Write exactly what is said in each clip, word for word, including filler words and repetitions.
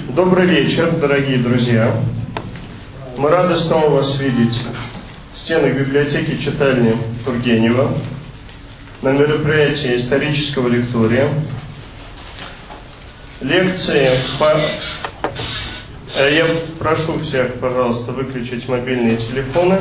Добрый вечер, дорогие друзья. Мы рады снова вас видеть в стенах библиотеки читальни Тургенева на мероприятии исторического лектория. Лекции по... Я прошу всех, пожалуйста, выключить мобильные телефоны.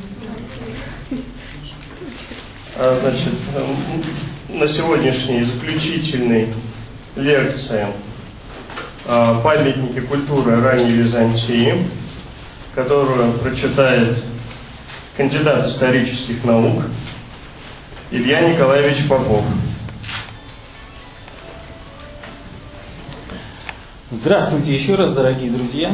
Значит, на сегодняшней заключительной лекции «Памятники культуры ранней Византии», которую прочитает кандидат исторических наук Илья Николаевич Попов. Здравствуйте еще раз, дорогие друзья.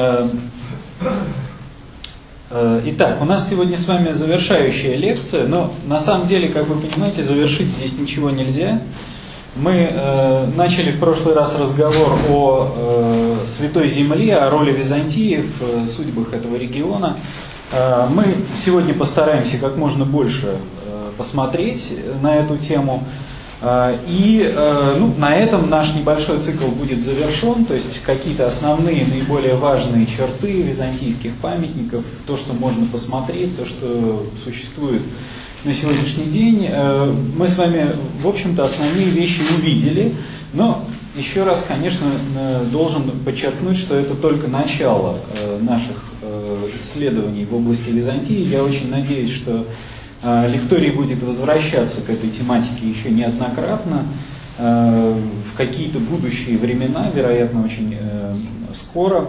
Итак, у нас сегодня с вами завершающая лекция, но на самом деле, как вы понимаете, завершить здесь ничего нельзя. Мы э, начали в прошлый раз разговор о э, Святой Земле, о роли Византии в э, судьбах этого региона. Э, мы сегодня постараемся как можно больше э, посмотреть на эту тему. Э, и э, ну, на этом наш небольшой цикл будет завершен, то есть какие-то основные, наиболее важные черты византийских памятников, то, что можно посмотреть, то, что существует на сегодняшний день. Мы с вами, в общем-то, основные вещи увидели, но еще раз, конечно, должен подчеркнуть, что это только начало наших исследований в области Византии. Я очень надеюсь, что лекторий будет возвращаться к этой тематике еще неоднократно, в какие-то будущие времена, вероятно, очень скоро.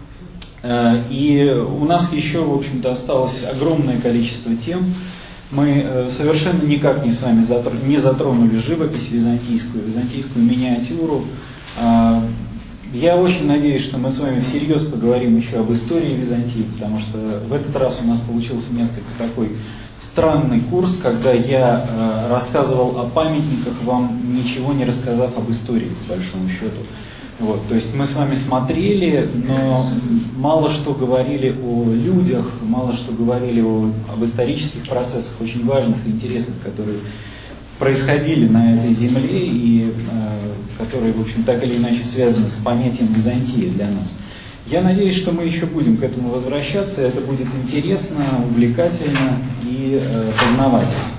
И у нас еще, в общем-то, осталось огромное количество тем. Мы совершенно никак не с вами затронули, не затронули живопись византийскую, византийскую миниатюру. Я очень надеюсь, что мы с вами всерьез поговорим еще об истории Византии, потому что в этот раз у нас получился несколько такой странный курс, когда я рассказывал о памятниках, вам ничего не рассказав об истории, по большому счету. Вот, то есть мы с вами смотрели, но мало что говорили о людях, мало что говорили о, об исторических процессах, очень важных и интересных, которые происходили на этой земле и э, которые, в общем, так или иначе связаны с понятием Византии для нас. Я надеюсь, что мы еще будем к этому возвращаться, это будет интересно, увлекательно и э, познавательно.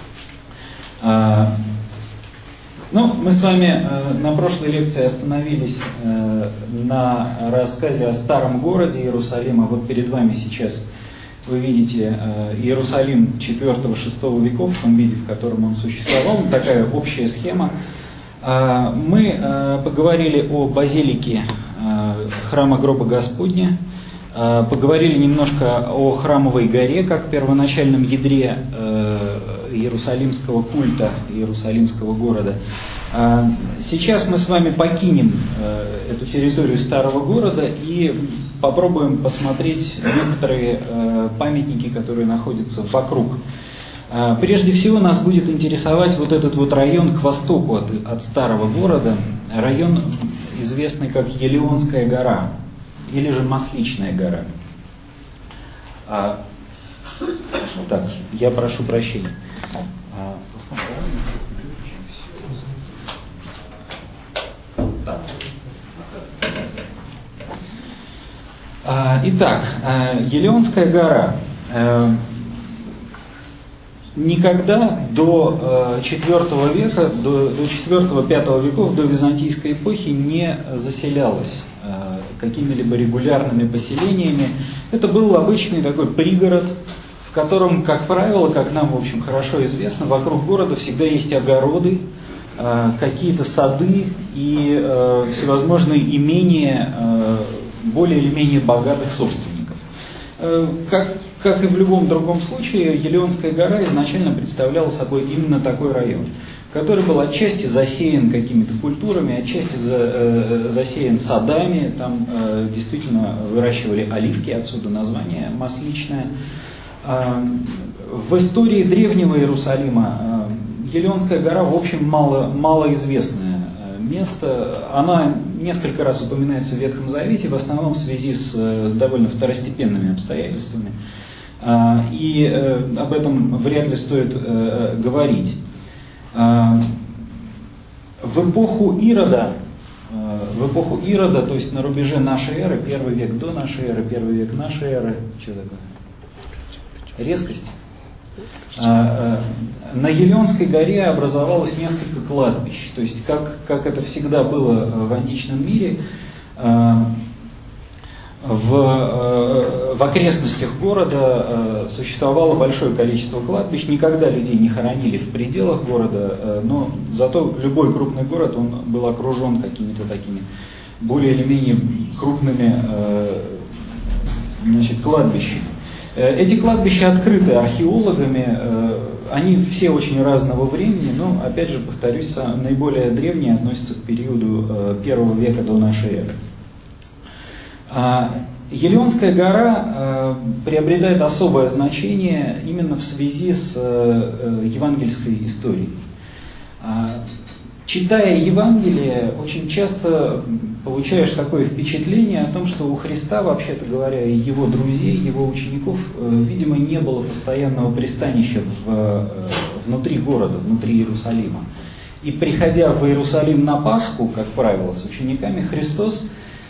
Ну, мы с вами э, на прошлой лекции остановились э, на рассказе о старом городе Иерусалима. Вот перед вами сейчас вы видите э, Иерусалим четвёртого-шестого веков в том виде, в котором он существовал. Такая общая схема. Э, мы э, поговорили о базилике э, храма гроба Господня. Э, поговорили немножко о храмовой горе, как первоначальном ядре э, иерусалимского культа, иерусалимского города. Сейчас мы с вами покинем эту территорию старого города и попробуем посмотреть некоторые памятники, которые находятся вокруг. Прежде всего нас будет интересовать вот этот вот район к востоку от, от старого города, район, известный как Елеонская гора или же Масличная гора. Так, я прошу прощения. Итак, Елеонская гора. Никогда до четвёртого века, до четвёртого-пятого веков, до византийской эпохи не заселялась какими-либо регулярными поселениями. Это был обычный такой пригород, в котором, как правило, как нам, в общем, хорошо известно, вокруг города всегда есть огороды, какие-то сады и всевозможные имения более или менее богатых собственников. Как, как и в любом другом случае, Елеонская гора изначально представляла собой именно такой район, который был отчасти засеян какими-то культурами, отчасти за, засеян садами, там действительно выращивали оливки, отсюда название Масличное. В истории древнего Иерусалима Елеонская гора, в общем, мало, малоизвестное место. Она несколько раз упоминается в Ветхом Завете, в основном в связи с довольно второстепенными обстоятельствами. И об этом вряд ли стоит говорить. В эпоху Ирода в эпоху Ирода, то есть на рубеже нашей эры, первый век до нашей эры, первый век нашей эры, что такое? Резкость. На Елеонской горе образовалось несколько кладбищ. То есть, как, как это всегда было в античном мире, в, в окрестностях города существовало большое количество кладбищ. Никогда людей не хоронили в пределах города, но зато любой крупный город, он был окружен какими-то такими более или менее крупными, значит, кладбищами. Эти кладбища открыты археологами, они все очень разного времени, но, опять же, повторюсь, наиболее древние относятся к периоду первого века до нашей эры. Елеонская гора приобретает особое значение именно в связи с евангельской историей. Читая Евангелие, очень часто получаешь такое впечатление о том, что у Христа, вообще-то говоря, и его друзей, его учеников, видимо, не было постоянного пристанища в, внутри города, внутри Иерусалима. И приходя в Иерусалим на Пасху, как правило, с учениками, Христос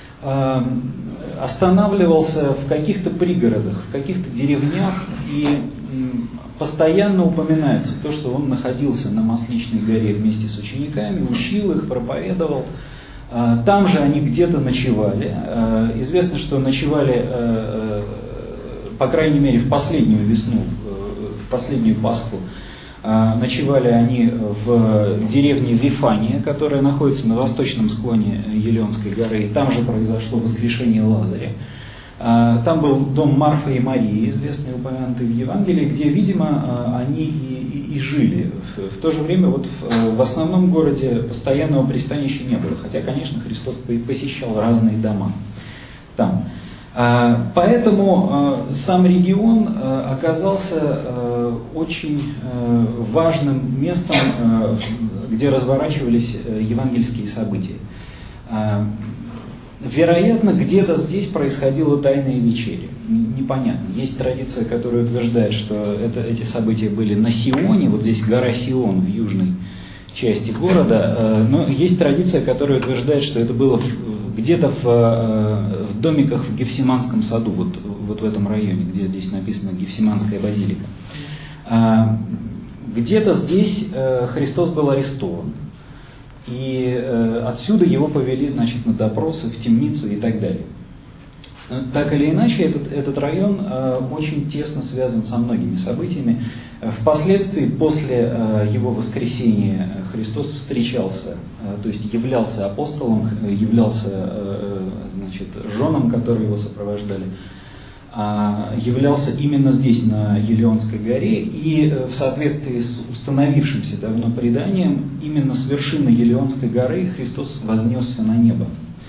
останавливался в каких-то пригородах, в каких-то деревнях, и постоянно упоминается то, что он находился на Масличной горе вместе с учениками, учил их, проповедовал. Там же они где-то ночевали. Известно, что ночевали, по крайней мере, в последнюю весну, в последнюю Пасху, ночевали они в деревне Вифания, которая находится на восточном склоне Елеонской горы, и там же произошло воскрешение Лазаря. Там был дом Марфы и Марии, известный, упомянутый в Евангелии, где, видимо, они и, и, и жили. В, в то же время вот в, в основном городе постоянного пристанища не было, хотя, конечно, Христос посещал разные дома там. Поэтому сам регион оказался очень важным местом, где разворачивались евангельские события. Вероятно, где-то здесь происходило тайное вечеря. Непонятно. Есть традиция, которая утверждает, что это, эти события были на Сионе, вот здесь гора Сион в южной части города, но есть традиция, которая утверждает, что это было где-то в, в домиках в Гефсиманском саду, вот, вот в этом районе, где здесь написано Гефсиманская базилика. Где-то здесь Христос был арестован. И э, отсюда его повели, значит, на допросы, в темницу и так далее. Так или иначе, этот, этот район э, очень тесно связан со многими событиями. Впоследствии, после э, его воскресения, Христос встречался, э, то есть являлся апостолом, являлся э, значит, женам, которые его сопровождали, являлся именно здесь, на Елеонской горе, и в соответствии с установившимся давно преданием, именно с вершины Елеонской горы Христос вознесся на небо.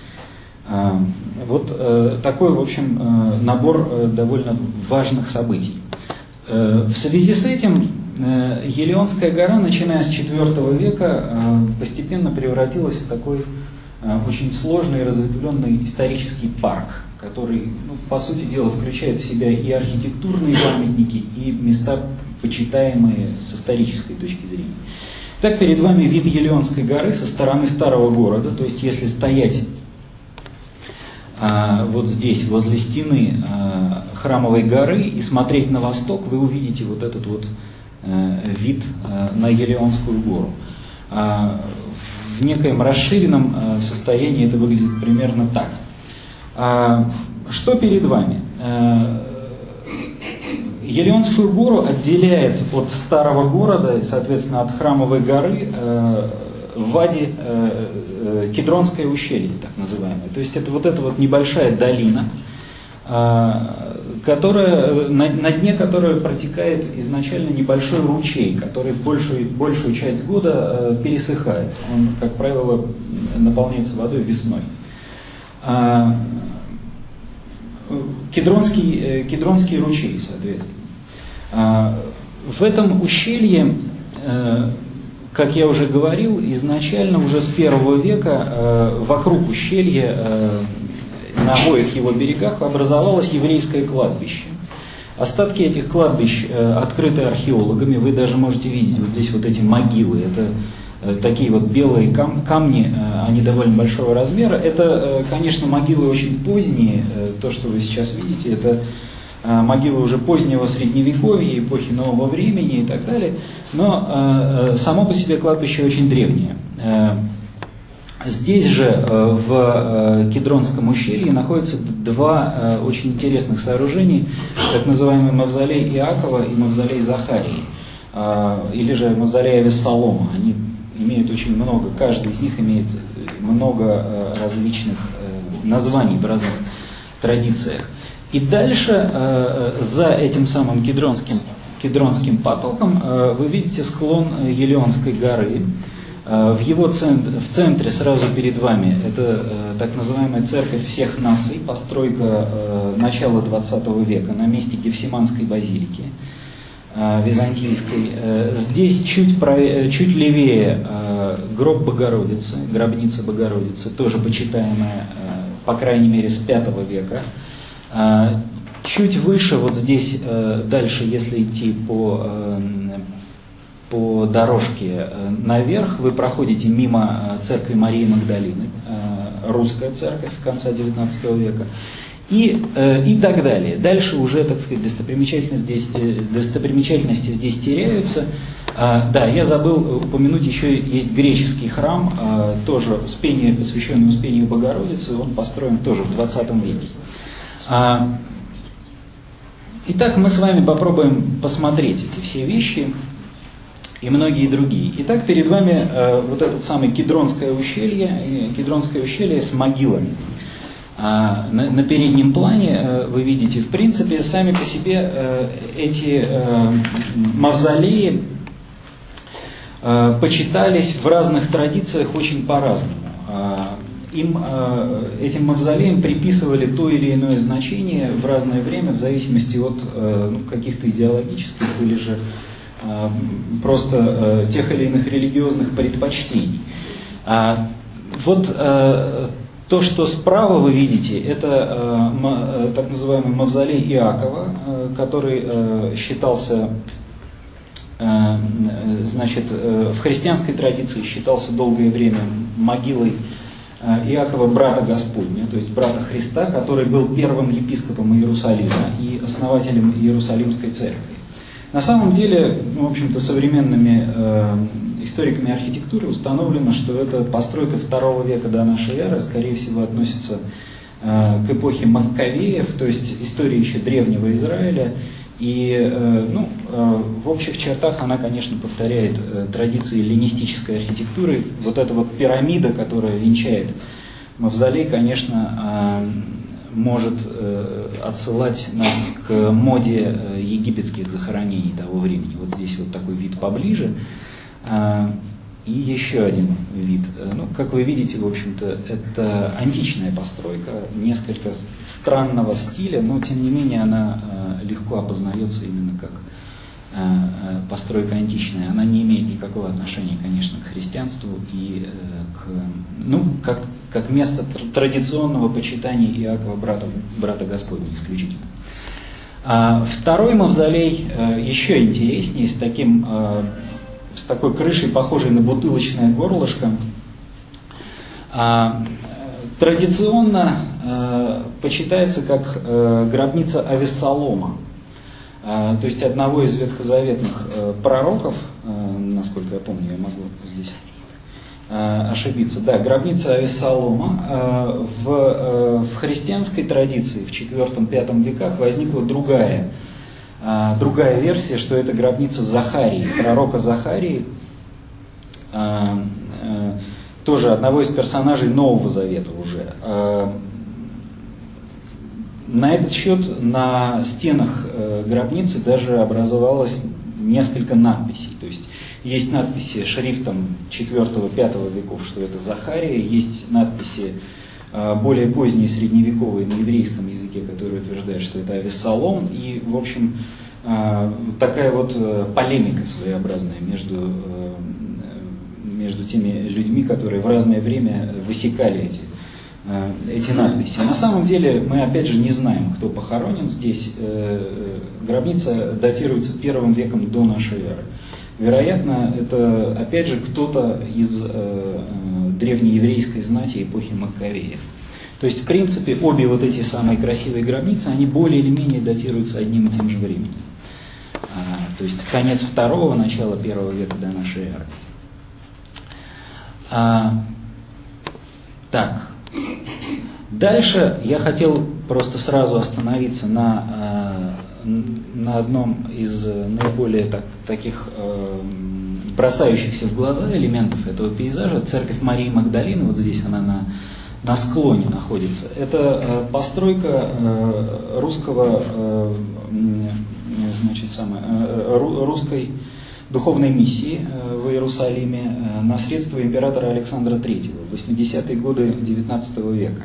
Вот такой, в общем, набор довольно важных событий. В связи с этим Елеонская гора, начиная с четвёртого века, постепенно превратилась в такой очень сложный и разветвленный исторический парк, который, ну, по сути дела, включает в себя и архитектурные памятники, и места, почитаемые с исторической точки зрения. Так, перед вами вид Елеонской горы со стороны старого города, то есть если стоять а, вот здесь, возле стены а, Храмовой горы, и смотреть на восток, вы увидите вот этот вот а, вид а, на Елеонскую гору. А, в некоем расширенном а, состоянии это выглядит примерно так. Что перед вами? Елеонскую гору отделяет от старого города, соответственно, от Храмовой горы, вади Кедронское ущелье, так называемое. То есть это вот эта вот небольшая долина, которая, на, на дне которой протекает изначально небольшой ручей, который большую, большую часть года пересыхает. Он, как правило, наполняется водой весной. Кедронский, Кедронский ручей, соответственно. В этом ущелье, как я уже говорил, изначально уже с первого века вокруг ущелья, на обоих его берегах, образовалось еврейское кладбище. Остатки этих кладбищ открыты археологами, вы даже можете видеть вот здесь вот эти могилы. Это такие вот белые кам камни, они довольно большого размера. Это, конечно, могилы очень поздние, то, что вы сейчас видите, это могилы уже позднего средневековья, эпохи нового времени и так далее, но само по себе кладбище очень древнее. Здесь же, в Кедронском ущелье, находятся два очень интересных сооружения, так называемый мавзолей Иакова и мавзолей Захарии, или же мавзолей Авессалома. Они имеют очень много, каждый из них имеет много различных названий в разных традициях. И дальше, за этим самым Кедронским, Кедронским потоком, вы видите склон Елеонской горы. В его центре, в центре сразу перед вами, это так называемая церковь всех наций, постройка начала двадцатого века на месте Гефсиманской базилики византийской. Здесь чуть, про, чуть левее гроб Богородицы, гробница Богородицы, тоже почитаемая, по крайней мере, с пятого века. Чуть выше, вот здесь, дальше, если идти по, по дорожке наверх, вы проходите мимо церкви Марии Магдалины, русская церковь конца девятнадцатого века, и, и так далее. Дальше уже, так сказать, достопримечательности здесь, достопримечательности здесь теряются. Да, я забыл упомянуть, еще есть греческий храм, тоже Успение, посвященный Успению Богородицы, он построен тоже в двадцатом веке. Итак, мы с вами попробуем посмотреть эти все вещи и многие другие. Итак, перед вами э, вот этот самый Кедронское ущелье, Кедронское ущелье с могилами. А, на, на переднем плане э, вы видите, в принципе, сами по себе э, эти э, мавзолеи э, почитались в разных традициях очень по-разному. А, им, э, этим мавзолеям приписывали то или иное значение в разное время в зависимости от э, ну, каких-то идеологических или же просто э, тех или иных религиозных предпочтений. А, вот э, то, что справа вы видите, это э, м, так называемый мавзолей Иакова, э, который э, считался, э, значит, э, в христианской традиции считался долгое время могилой э, Иакова, брата Господня, то есть брата Христа, который был первым епископом Иерусалима и основателем Иерусалимской церкви. На самом деле, в общем-то, современными э, историками архитектуры установлено, что это постройка второго века до нашей эры, скорее всего, относится э, к эпохе Маккавеев, то есть истории еще древнего Израиля. И э, ну, э, в общих чертах она, конечно, повторяет э, традиции эллинистической архитектуры. Вот эта вот пирамида, которая венчает мавзолей, конечно, э, может э, отсылать нас к моде э, египетских захоронений того времени. Вот здесь вот такой вид поближе. Э, и еще один вид. Э, ну, как вы видите, в общем-то, это античная постройка, несколько странного стиля, но тем не менее она э, легко опознается именно как э, э, постройка античная. Она не имеет никакого отношения, конечно, к христианству и э, к, ну, как как место традиционного почитания Иакова, брата, брата Господня, исключительно. А второй мавзолей а, еще интереснее, с, таким, а, с такой крышей, похожей на бутылочное горлышко. А, традиционно а, почитается как а, гробница Авессалома, а, то есть одного из ветхозаветных а, пророков, а, насколько я помню, я могу здесь ошибиться. Да, гробница Авессалома. В, в христианской традиции в четвёртом-пятом веках возникла другая, другая версия, что это гробница Захарии, пророка Захарии, тоже одного из персонажей Нового Завета уже. На этот счет на стенах гробницы даже образовалось несколько надписей. То есть есть надписи шрифтом четвёртого-пятого веков, что это Захария, есть надписи более поздние, средневековые, на еврейском языке, которые утверждают, что это Авессалом. И, в общем, такая вот полемика своеобразная между, между теми людьми, которые в разное время высекали эти, эти надписи. На самом деле мы, опять же, не знаем, кто похоронен здесь. Гробница датируется первым веком до нашей эры. Вероятно, это опять же кто-то из э, древнееврейской знати эпохи Маккавеев. То есть, в принципе, обе вот эти самые красивые гробницы, они более или менее датируются одним и тем же временем. А, то есть конец второго, начало первого века до нашей эры. А, так. Дальше я хотел просто сразу остановиться на, на одном из наиболее так, таких бросающихся в глаза элементов этого пейзажа. Церковь Марии Магдалины, вот здесь она на, на склоне находится. Это постройка русского, значит, самое, русской духовной миссии в Иерусалиме на средства императора Александра Третьего в восьмидесятые годы девятнадцатого века.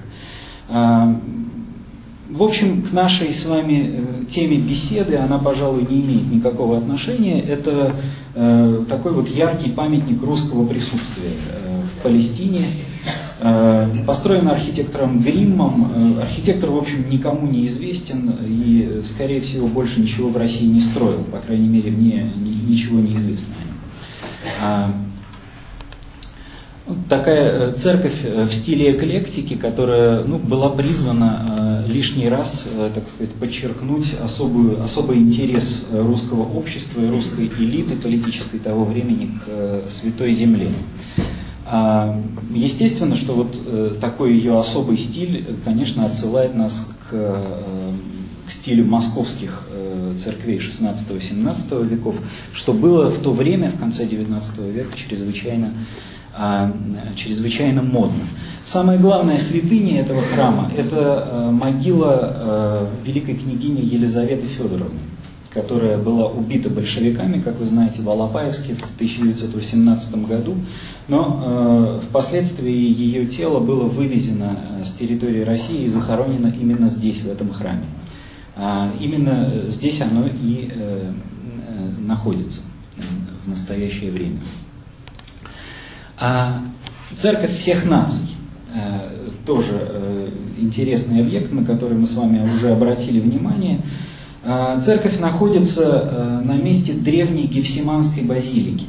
В общем, к нашей с вами теме беседы она, пожалуй, не имеет никакого отношения. Это такой вот яркий памятник русского присутствия в Палестине. Построен архитектором Гриммом. Архитектор, в общем, никому не известен и, скорее всего, больше ничего в России не строил. По крайней мере, мне ничего не известно о нем. Такая церковь в стиле эклектики, которая ну, была призвана лишний раз, так сказать, подчеркнуть особую, особый интерес русского общества и русской элиты политической того времени к Святой Земле. Естественно, что вот такой ее особый стиль, конечно, отсылает нас к, к стилю московских церквей шестнадцатого-семнадцатого веков, что было в то время, в конце девятнадцатого века, чрезвычайно, чрезвычайно модно. Самая главная святыня этого храма – это могила великой княгини Елизаветы Федоровны, которая была убита большевиками, как вы знаете, в Алапаевске в тысяча девятьсот восемнадцатом году, но э, впоследствии ее тело было вывезено с территории России и захоронено именно здесь, в этом храме. А именно здесь оно и э, э, находится в настоящее время. А церковь всех наций э, тоже э, интересный объект, на который мы с вами уже обратили внимание. Церковь находится на месте древней Гефсиманской базилики.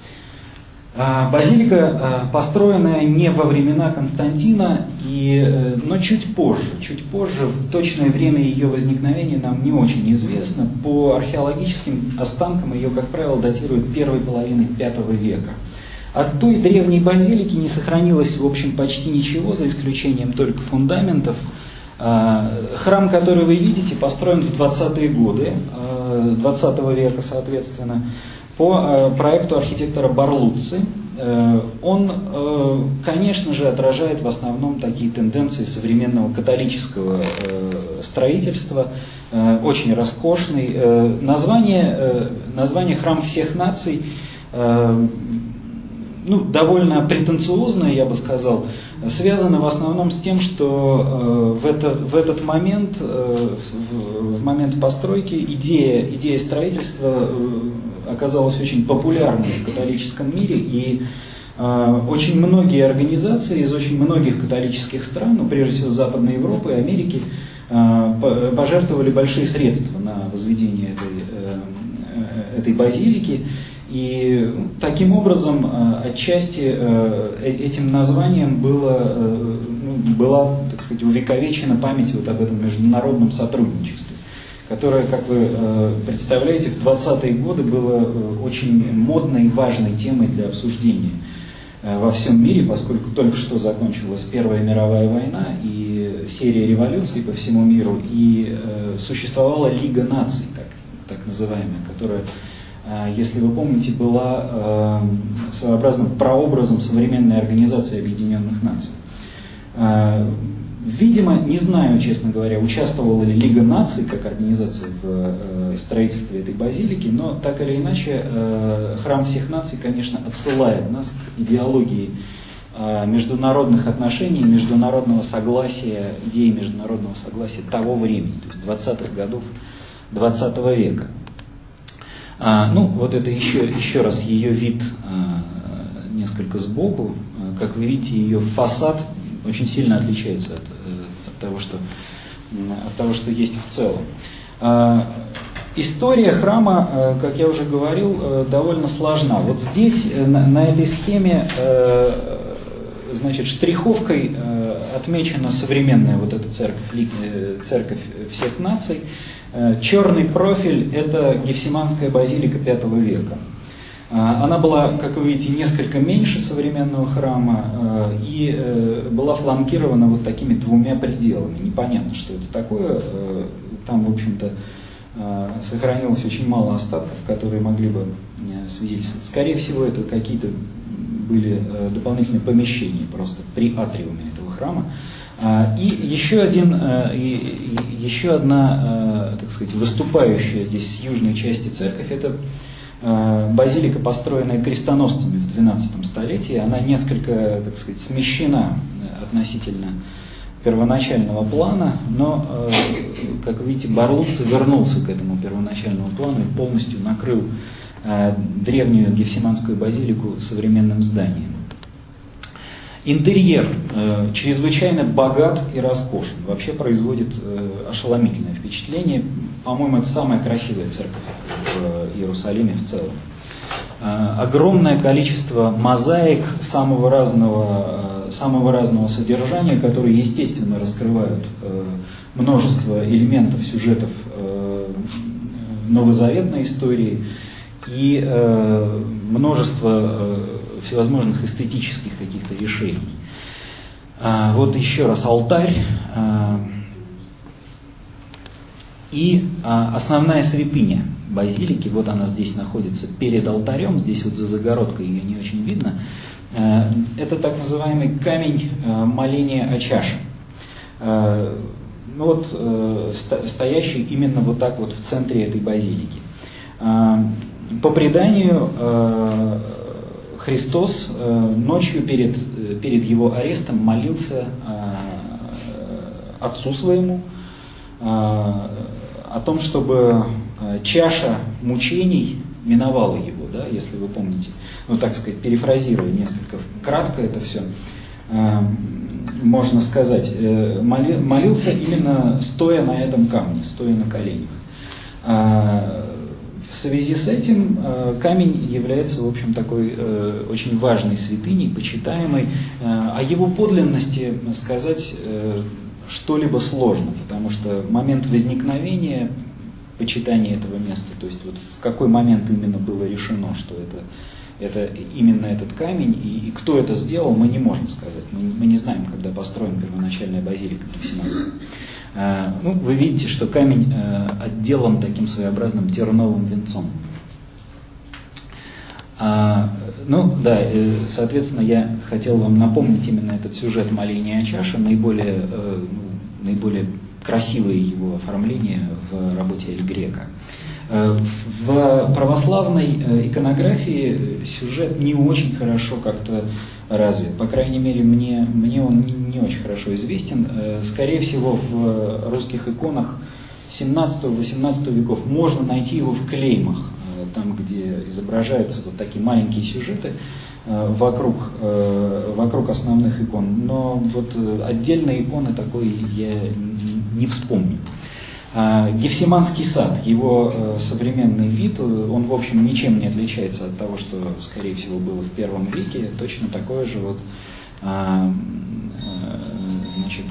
Базилика, построенная не во времена Константина, и, но чуть позже, чуть позже, точное время ее возникновения нам не очень известно. По археологическим останкам ее, как правило, датируют первой половины пятого века. От той древней базилики не сохранилось, в общем, почти ничего, за исключением только фундаментов. Храм, который вы видите, построен в двадцатые годы двадцатого века, соответственно, по проекту архитектора Барлуцци. Он, конечно же, отражает в основном такие тенденции современного католического строительства, очень роскошный. Название, название «Храм всех наций» ну, довольно претенциозное, я бы сказал, связано в основном с тем, что э, в, это, в этот момент, э, в, в момент постройки, идея, идея строительства э, оказалась очень популярной в католическом мире, и э, очень многие организации из очень многих католических стран, ну, прежде всего Западной Европы и Америки, э, пожертвовали большие средства на возведение этой, э, этой базилики. И таким образом отчасти этим названием было, ну, была, так сказать, увековечена память вот об этом международном сотрудничестве, которое, как вы представляете, в двадцатые годы было очень модной и важной темой для обсуждения во всем мире, поскольку только что закончилась Первая мировая война и серия революций по всему миру, и существовала Лига наций, так, так называемая, которая, если вы помните, была э, своеобразным прообразом современной Организации Объединенных Наций. Э, видимо, не знаю, честно говоря, участвовала ли Лига наций как организация в э, строительстве этой базилики, но так или иначе э, Храм всех наций, конечно, отсылает нас к идеологии э, международных отношений, международного согласия, идеи международного согласия того времени, то есть двадцатых годов двадцатого века. А, ну, вот это еще, еще раз ее вид а, несколько сбоку. А, как вы видите, ее фасад очень сильно отличается от, от, того, что, от того, что есть в целом. А, История храма, как я уже говорил, довольно сложна. Вот здесь, на этой схеме, значит, штриховкой отмечена современная вот эта церковь, церковь всех наций. Черный профиль – это Гефсиманская базилика пятого века. Она была, как вы видите, несколько меньше современного храма и была фланкирована вот такими двумя пределами. Непонятно, что это такое. Там, в общем-то, сохранилось очень мало остатков, которые могли бы свидетельствовать. Скорее всего, это какие-то были дополнительные помещения просто при атриуме этого храма. И еще, один, еще одна, так сказать, выступающая здесь с южной части церковь, это базилика, построенная крестоносцами в двенадцатом столетии. Она несколько, так сказать, смещена относительно первоначального плана, но, как видите, Барлуцци вернулся к этому первоначальному плану и полностью накрыл древнюю Гефсиманскую базилику современным зданием. Интерьер э, чрезвычайно богат и роскошен, вообще производит э, ошеломительное впечатление. По-моему, это самая красивая церковь в Иерусалиме в целом. Э, огромное количество мозаик самого разного, э, самого разного содержания, которые, естественно, раскрывают э, множество элементов, сюжетов э, новозаветной истории и э, множество э, всевозможных эстетических каких-то решений. А, вот еще раз алтарь. А, и а, основная святыня базилики, вот она здесь находится перед алтарем, здесь вот за загородкой ее не очень видно. А, это так называемый камень а, моления о чаше. А, ну вот, а, сто, стоящий именно вот так вот в центре этой базилики. А, по преданию, а, Христос э, ночью перед, перед его арестом молился э, Отцу своему э, о том, чтобы э, чаша мучений миновала его, да, если вы помните, ну так сказать, перефразируя несколько кратко это все, э, можно сказать, э, моли, молился именно стоя на этом камне, стоя на коленях. Э, В связи с этим э, камень является, в общем, такой э, очень важной святыней, почитаемой. Э, о его подлинности сказать э, что-либо сложно, потому что момент возникновения почитания этого места, то есть вот в какой момент именно было решено, что это, это именно этот камень, и, и кто это сделал, мы не можем сказать. Мы, мы не знаем, когда построена первоначальная базилика Гефсиманская. Ну, вы видите, что камень отделан таким своеобразным терновым венцом. Ну, да, соответственно, я хотел вам напомнить именно этот сюжет моления о чаше, наиболее, наиболее красивое его оформление в работе Эль Грека. В православной иконографии сюжет не очень хорошо как-то развит. По крайней мере, мне, мне он не, не очень хорошо известен. Скорее всего, в русских иконах семнадцатого-восемнадцатого веков можно найти его в клеймах, там, где изображаются вот такие маленькие сюжеты вокруг, вокруг основных икон. Но вот отдельные иконы такой я не вспомню. Гефсиманский сад, его современный вид, он, в общем, ничем не отличается от того, что, скорее всего, было в первом веке. Точно такое же вот, значит,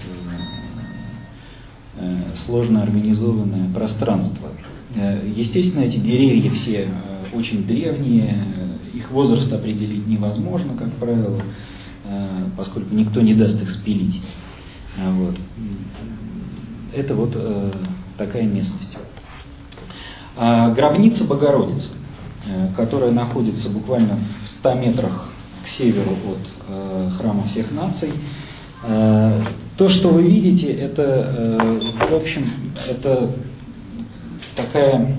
сложно организованное пространство. Естественно, эти деревья все очень древние, их возраст определить невозможно, как правило, поскольку никто не даст их спилить. Вот. Это вот такая местность. Гробница Богородицы, которая находится буквально в ста метрах к северу от храма всех наций. То, что вы видите, это, в общем, это такая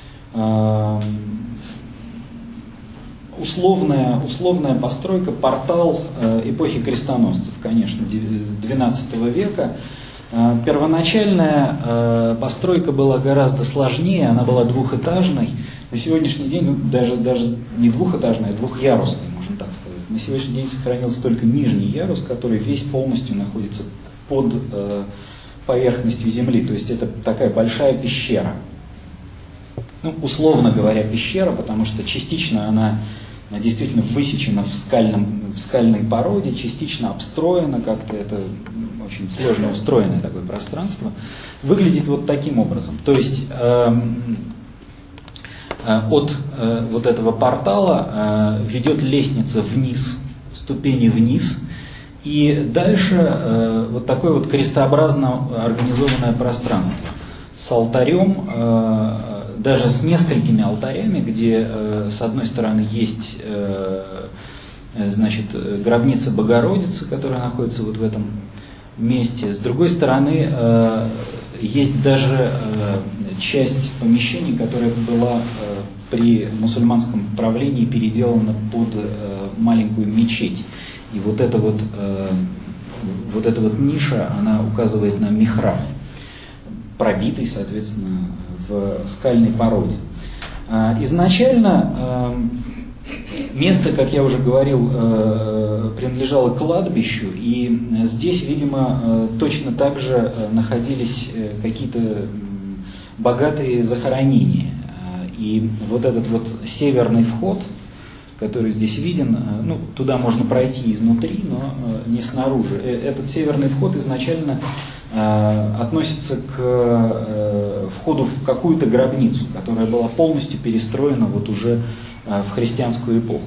условная, условная постройка, портал эпохи крестоносцев, конечно, двенадцатого века. Первоначальная постройка была гораздо сложнее, она была двухэтажной. На сегодняшний день, ну, даже, даже не двухэтажная, а двухъярусная, можно так сказать. На сегодняшний день сохранился только нижний ярус, который весь полностью находится под э, поверхностью земли. То есть это такая большая пещера. ну, условно говоря, пещера, потому что частично она действительно высечена в, скальном, в скальной породе, частично обстроена, как-то это очень сложно устроенное такое пространство, выглядит вот таким образом. То есть э, э, от э, вот этого портала э, ведет лестница вниз, ступени вниз, и дальше э, вот такое вот крестообразно организованное пространство с алтарем, э, даже с несколькими алтарями, где э, с одной стороны есть э, значит, гробница Богородицы, которая находится вот в этом месте, с другой стороны э, есть даже э, часть помещений, которая была э, при мусульманском правлении переделана под э, маленькую мечеть. И вот эта вот, э, вот эта вот ниша, она указывает на михраб, пробитый, соответственно, в скальной породе. Изначально место, как я уже говорил, принадлежало кладбищу, и здесь, видимо, точно так же находились какие-то богатые захоронения. И вот этот вот северный вход, который здесь виден, ну, туда можно пройти изнутри, но не снаружи. Этот северный вход изначально э, относится к э, входу в какую-то гробницу, которая была полностью перестроена вот уже э, в христианскую эпоху.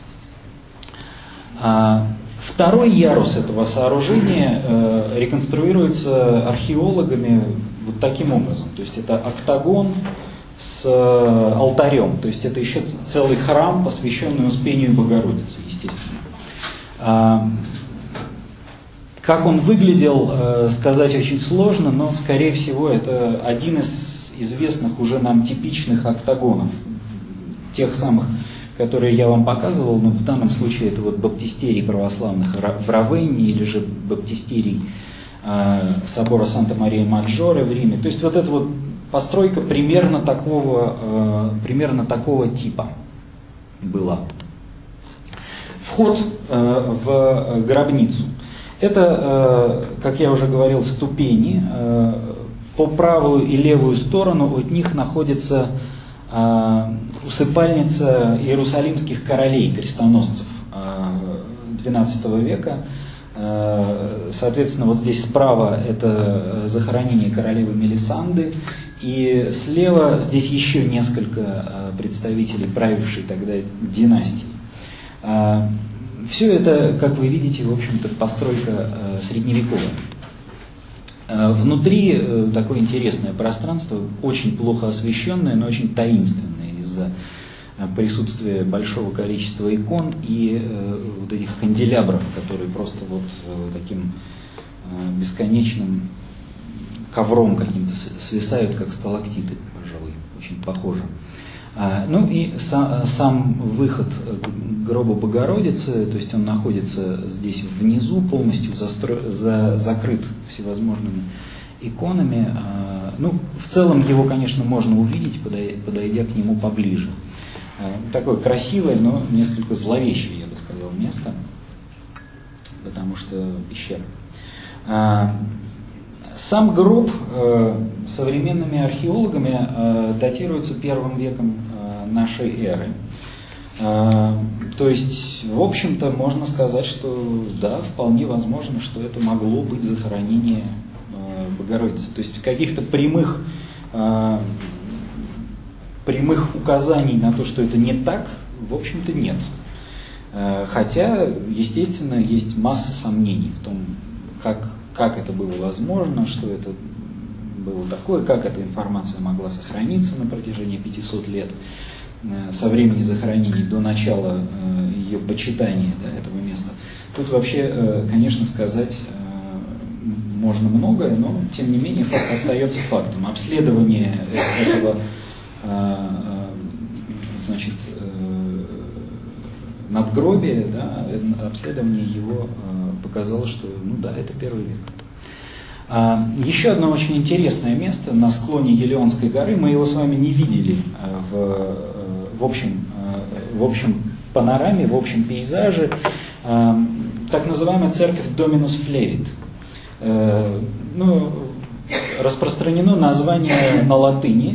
А второй ярус этого сооружения э, реконструируется археологами вот таким образом. То есть это октагон с алтарем, то есть это еще целый храм, посвященный Успению Богородицы, естественно. Как он выглядел, сказать очень сложно, но, скорее всего, это один из известных уже нам типичных октагонов, тех самых, которые я вам показывал, но в данном случае это вот баптистерий православных в Равенне или же баптистерий собора Санта-Мария-Маджоре в Риме. То есть вот это вот постройка примерно такого, э, примерно такого типа была. Вход э, в гробницу. Это, э, как я уже говорил, ступени. Э, по правую и левую сторону от них находится э, усыпальница иерусалимских королей, крестоносцев э, двенадцатого века. Соответственно, вот здесь справа это захоронение королевы Мелисанды, и слева здесь еще несколько представителей правившей тогда династии. Все это, как вы видите, в общем-то, постройка средневековая. Внутри такое интересное пространство, очень плохо освещенное, но очень таинственное из-за присутствие большого количества икон и э, вот этих канделябров, которые просто вот э, таким э, бесконечным ковром каким-то свисают, как сталактиты, пожалуй, очень похоже. А, ну и сам, сам выход к гробу Богородицы, то есть он находится здесь внизу, полностью застро... за... закрыт всевозможными иконами. А, ну, в целом его, конечно, можно увидеть, подойдя, подойдя к нему поближе. Такое красивое, но несколько зловещее, я бы сказал, место, потому что пещера. Сам гроб современными археологами датируется первым веком нашей эры. То есть, в общем-то, можно сказать, что да, вполне возможно, что это могло быть захоронение Богородицы. То есть каких-то прямых прямых указаний на то, что это не так, в общем-то, нет. Хотя, естественно, есть масса сомнений в том, как, как это было возможно, что это было такое, как эта информация могла сохраниться на протяжении пятисот лет, со времени захоронений до начала ее почитания, да, этого места. Тут вообще, конечно, сказать можно многое, но, тем не менее, факт остается фактом. Обследование этого значит, надгробие, да, обследование его показало, что ну да, это первый век. Еще одно очень интересное место на склоне Елеонской горы, мы его с вами не видели в, в, общем, в общем панораме, в общем пейзаже, так называемая церковь Доминус Флевит. Ну, распространено название на латыни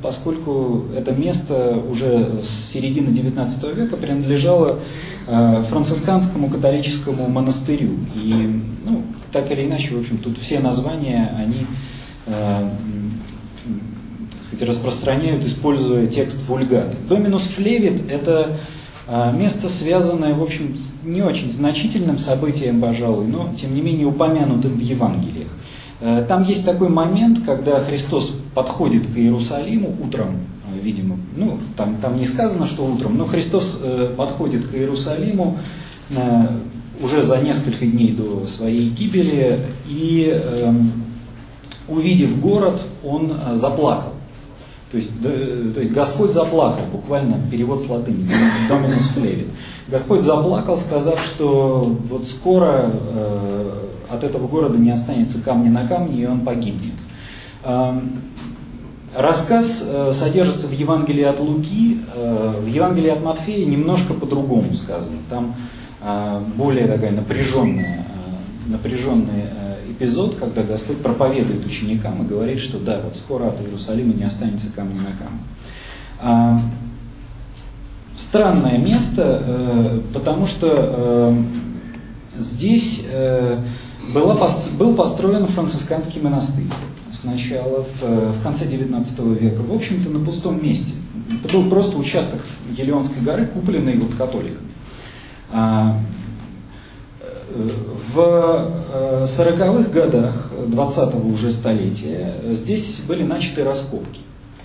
поскольку это место уже с середины девятнадцатого века принадлежало э, францисканскому католическому монастырю. И, ну, так или иначе, в общем, тут все названия, они э, так сказать, распространяют, используя текст Вульгаты. Доминус Флевит – это э, место, связанное, в общем, с не очень значительным событием, пожалуй, но, тем не менее, упомянутым в Евангелиях. Там есть такой момент, когда Христос подходит к Иерусалиму утром, видимо, ну, там, там не сказано, что утром, но Христос э, подходит к Иерусалиму э, уже за несколько дней до своей гибели, и, э, увидев город, он заплакал. То есть, да, то есть Господь заплакал, буквально перевод с латыни, Доминус Флевит. Господь заплакал, сказав, что вот скоро э, от этого города не останется камня на камне, и он погибнет. Э, рассказ э, содержится в Евангелии от Луки, э, в Евангелии от Матфея немножко по-другому сказано. Там э, более такая напряженная, э, напряженный э, эпизод, когда Господь проповедует ученикам и говорит, что да, вот скоро от Иерусалима не останется камня на камне. А, странное место, э, потому что э, здесь э, была, был построен францисканский монастырь сначала в, в конце девятнадцатого века, в общем-то на пустом месте. Это был просто участок Елеонской горы, купленный вот католиками. А, В сороковых годах двадцатого уже столетия здесь были начаты раскопки.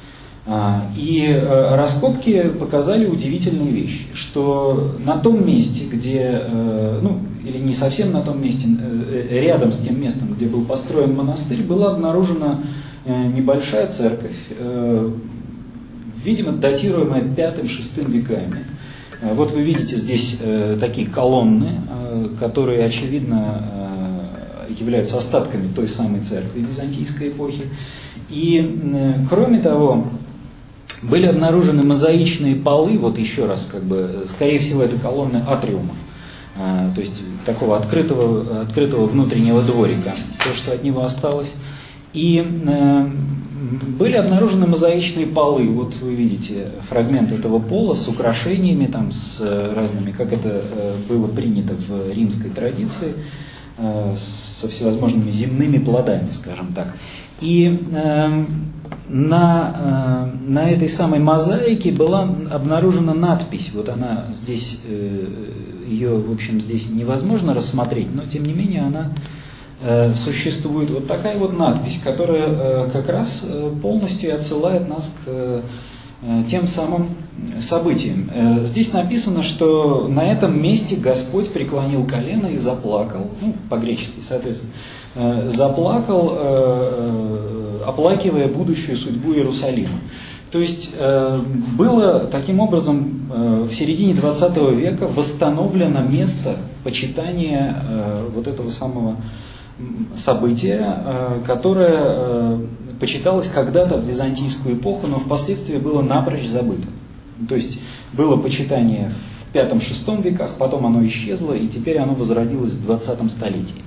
И раскопки показали удивительные вещи, что на том месте, где, ну, или не совсем на том месте, рядом с тем местом, где был построен монастырь, была обнаружена небольшая церковь, видимо, датируемая пятым-шестым веками. Вот вы видите здесь э, такие колонны, э, которые, очевидно, э, являются остатками той самой церкви византийской эпохи. И, э, кроме того, были обнаружены мозаичные полы, вот еще раз, как бы, скорее всего, это колонны атриума, э, то есть такого открытого, открытого внутреннего дворика, то, что от него осталось. И э, были обнаружены мозаичные полы. Вот вы видите фрагмент этого пола с украшениями, там, с разными, как это было принято в римской традиции, со всевозможными земными плодами, скажем так. И э, на, э, на этой самой мозаике была обнаружена надпись. Вот она здесь, э, ее, в общем, здесь невозможно рассмотреть, но тем не менее она существует, вот такая вот надпись, которая как раз полностью отсылает нас к тем самым событиям. Здесь написано, что на этом месте Господь преклонил колено и заплакал, ну, по-гречески, соответственно, заплакал, оплакивая будущую судьбу Иерусалима. То есть было таким образом в середине двадцатого века восстановлено место почитания вот этого самого событие, которое почиталось когда-то в византийскую эпоху, но впоследствии было напрочь забыто. То есть было почитание в пятом-шестом веках, потом оно исчезло, и теперь оно возродилось в двадцатом столетии.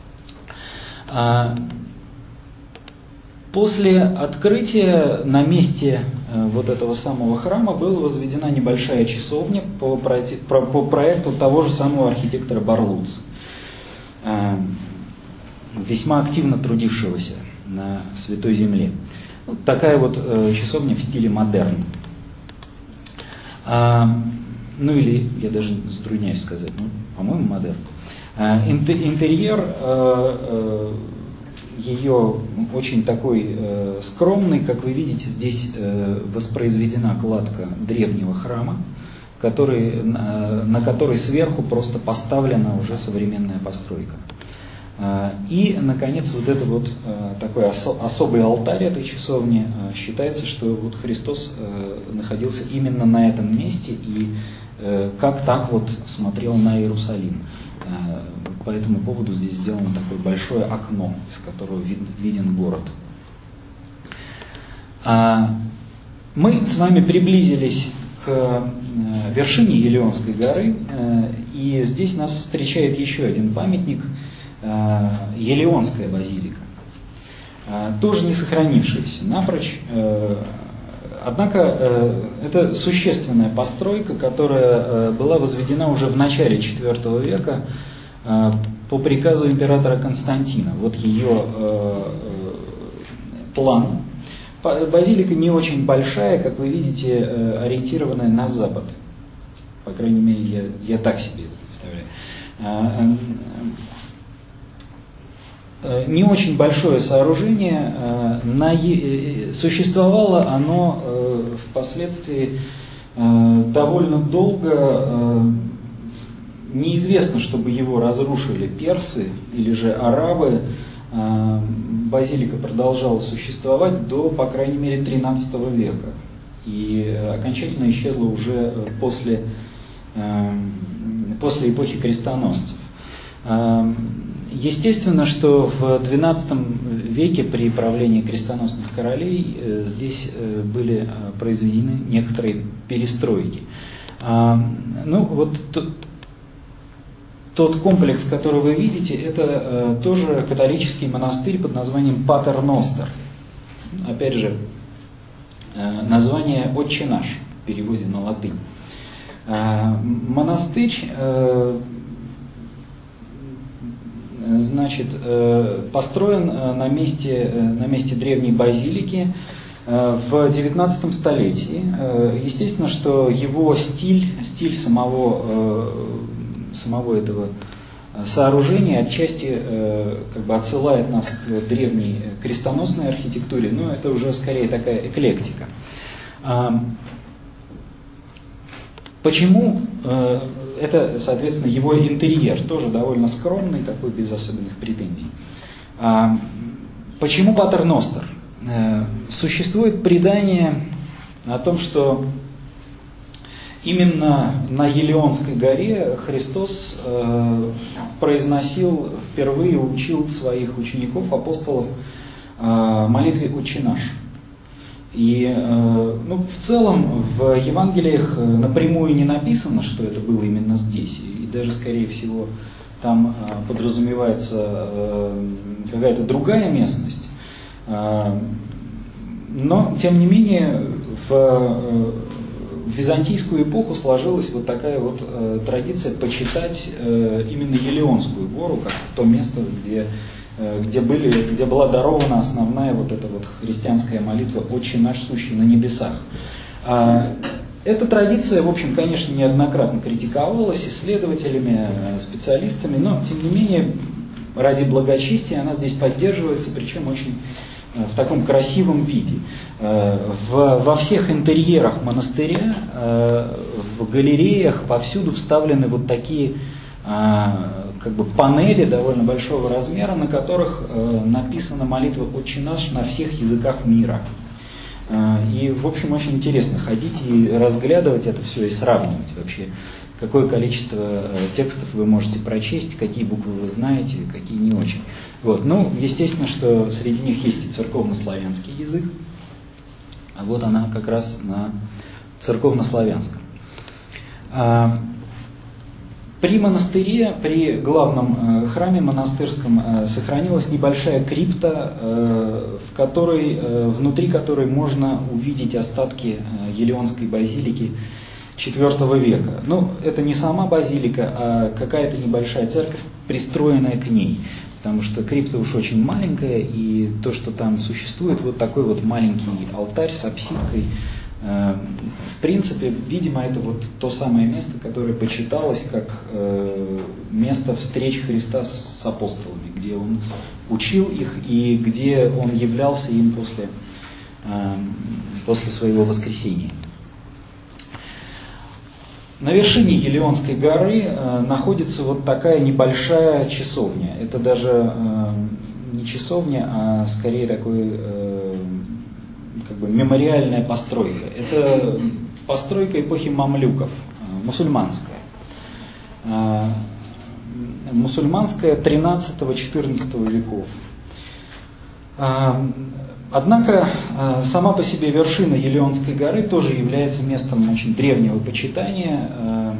После открытия на месте вот этого самого храма была возведена небольшая часовня по проекту того же самого архитектора Барлуца, весьма активно трудившегося на Святой Земле. Вот такая вот э, часовня в стиле модерн. А, ну или, я даже затрудняюсь сказать, ну, по-моему, модерн. А, интерьер э, э, ее очень такой э, скромный, как вы видите, здесь э, воспроизведена кладка древнего храма, который, на, на которой сверху просто поставлена уже современная постройка. И, наконец, вот это вот такой особый алтарь этой часовни, считается, что вот Христос находился именно на этом месте и как так вот смотрел на Иерусалим. По этому поводу здесь сделано такое большое окно, из которого виден город. Мы с вами приблизились к вершине Елеонской горы, и здесь нас встречает еще один памятник – Елеонская базилика, тоже не сохранившаяся напрочь. Однако это существенная постройка, которая была возведена уже в начале четвёртого века по приказу императора Константина. Вот ее план. Базилика не очень большая, как вы видите, ориентированная на запад. По крайней мере, я, я так себе это представляю. Не очень большое сооружение, существовало оно впоследствии довольно долго, неизвестно, чтобы его разрушили персы или же арабы. Базилика продолжала существовать до, по крайней мере, тринадцатого века и окончательно исчезла уже после, после эпохи крестоносцев. Естественно, что в двенадцатом веке при правлении крестоносных королей здесь были произведены некоторые перестройки. Ну, вот тот комплекс, который вы видите, это тоже католический монастырь под названием Патер Ностер. Опять же, название «Отче наш» в переводе на латынь. Монастырь, значит, построен на месте, на месте древней базилики в девятнадцатом столетии. Естественно, что его стиль, стиль самого, самого этого сооружения отчасти как бы отсылает нас к древней крестоносной архитектуре, но это уже скорее такая эклектика. Почему? Это, соответственно, его интерьер, тоже довольно скромный, такой, без особенных претензий. Почему Патер Ностер? Существует предание о том, что именно на Елеонской горе Христос произносил, впервые учил своих учеников, апостолов, молитве «Отче наш». И ну, в целом в Евангелиях напрямую не написано, что это было именно здесь. И даже, скорее всего, там подразумевается какая-то другая местность. Но, тем не менее, в византийскую эпоху сложилась вот такая вот традиция почитать именно Елеонскую гору, как то место, где Где, были, где была дарована основная вот эта вот христианская молитва «Отче наш, сущий на небесах». Эта традиция, в общем, конечно, неоднократно критиковалась исследователями, специалистами, но, тем не менее, ради благочестия она здесь поддерживается, причем очень в таком красивом виде. В, во всех интерьерах монастыря, в галереях повсюду вставлены вот такие как бы панели довольно большого размера, на которых э, написана молитва «Отче наш» на всех языках мира. Э, и, в общем, очень интересно ходить и разглядывать это все и сравнивать вообще, какое количество э, текстов вы можете прочесть, какие буквы вы знаете, какие не очень. Вот. Ну, естественно, что среди них есть и церковнославянский язык, а вот она как раз на церковнославянском. При монастыре, при главном храме монастырском сохранилась небольшая крипта, в которой, внутри которой можно увидеть остатки Елеонской базилики четвёртого века. Ну, это не сама базилика, а какая-то небольшая церковь, пристроенная к ней. Потому что крипта уж очень маленькая, и то, что там существует, вот такой вот маленький алтарь с апсидкой. В принципе, видимо, это вот то самое место, которое почиталось как место встреч Христа с апостолами, где Он учил их и где Он являлся им после, после своего воскресения. На вершине Елеонской горы находится вот такая небольшая часовня. Это даже не часовня, а скорее такой как бы мемориальная постройка. Это постройка эпохи мамлюков, мусульманская. Мусульманская тринадцатого-четырнадцатого веков. Однако сама по себе вершина Елеонской горы тоже является местом очень древнего почитания.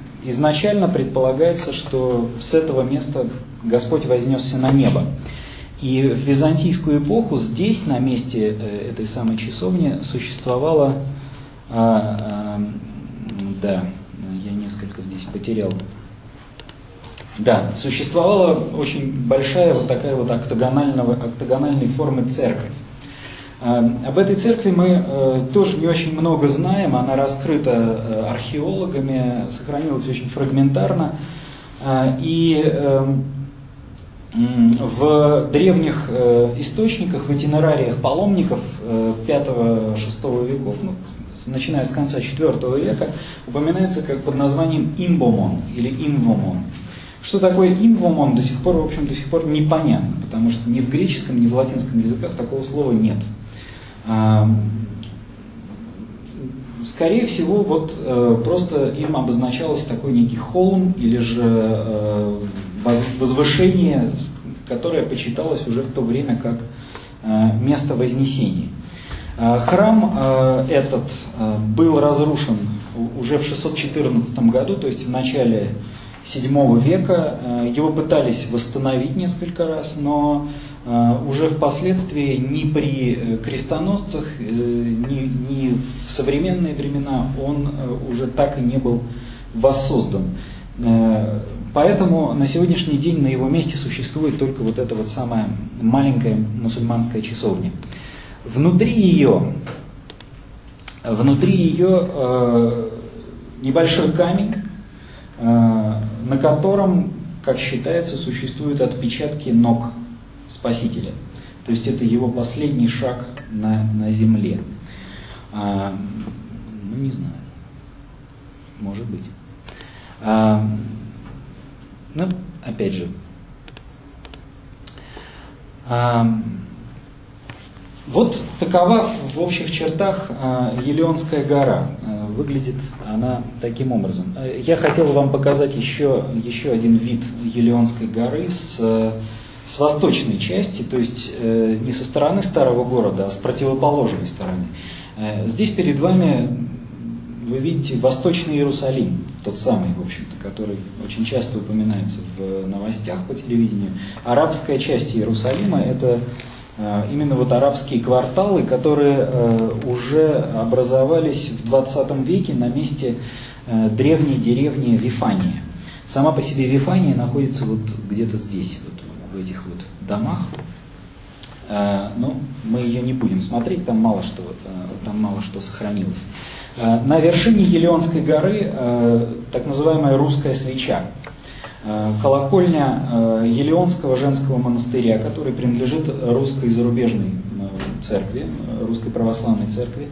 Изначально предполагается, что с этого места Господь вознесся на небо. И в византийскую эпоху здесь, на месте этой самой часовни, существовала, а, а, да, я несколько здесь потерял, да, существовала очень большая вот такая вот октагонального, октагональной формы церковь. Об этой церкви мы тоже не очень много знаем, она раскрыта археологами, сохранилась очень фрагментарно, и в древних источниках, в итинерариях паломников пятого-шестого веков, ну, начиная с конца четвёртого века, упоминается как под названием имбомон или имвомон. Что такое имвомон, до сих пор, в общем, до сих пор непонятно, потому что ни в греческом, ни в латинском языках такого слова нет. Скорее всего, вот э, просто им обозначалось такой некий холм или же э, возвышение, которое почиталось уже в то время как э, место вознесения. Э, храм э, этот э, был разрушен уже в шестьсот четырнадцатом году, то есть в начале седьмого века. Э, его пытались восстановить несколько раз, но уже впоследствии ни при крестоносцах, ни, ни в современные времена он уже так и не был воссоздан. Поэтому на сегодняшний день на его месте существует только вот эта вот самая маленькая мусульманская часовня. Внутри ее, внутри ее небольшой камень, на котором, как считается, существуют отпечатки ног Спасителя. То есть это его последний шаг на, на земле. А, ну, не знаю. Может быть. А, ну, опять же. А, вот такова в общих чертах а, Елеонская гора. А, выглядит она таким образом. Я хотел вам показать еще, еще один вид Елеонской горы с с восточной части, то есть э, не со стороны старого города, а с противоположной стороны. Э, здесь перед вами вы видите Восточный Иерусалим, тот самый, в общем-то, который очень часто упоминается в новостях по телевидению. Арабская часть Иерусалима – это э, именно вот арабские кварталы, которые э, уже образовались в двадцатом веке на месте э, древней деревни Вифания. Сама по себе Вифания находится вот где-то здесь, вот, в этих вот домах. Но мы ее не будем смотреть, там мало что, там мало что сохранилось. На вершине Елеонской горы так называемая русская свеча. Колокольня Елеонского женского монастыря, который принадлежит русской зарубежной церкви, русской православной церкви.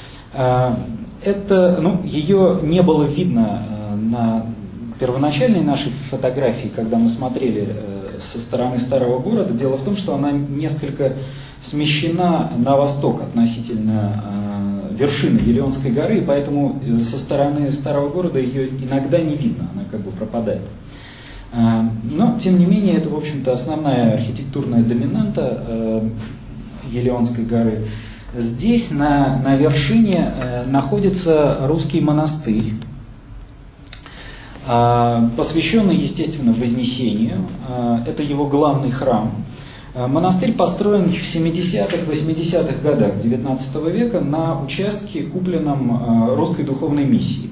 Это, ну, ее не было видно на первоначальной нашей фотографии, когда мы смотрели со стороны старого города. Дело в том, что она несколько смещена на восток относительно э, вершины Елеонской горы, и поэтому со стороны старого города ее иногда не видно, она как бы пропадает. Э, но, тем не менее, это, в общем-то, основная архитектурная доминанта э, Елеонской горы. Здесь, на, на вершине, э, находится русский монастырь, посвященный, естественно, Вознесению. Это его главный храм. Монастырь построен в семидесятых, восьмидесятых годах девятнадцатого века на участке, купленном Русской духовной миссией.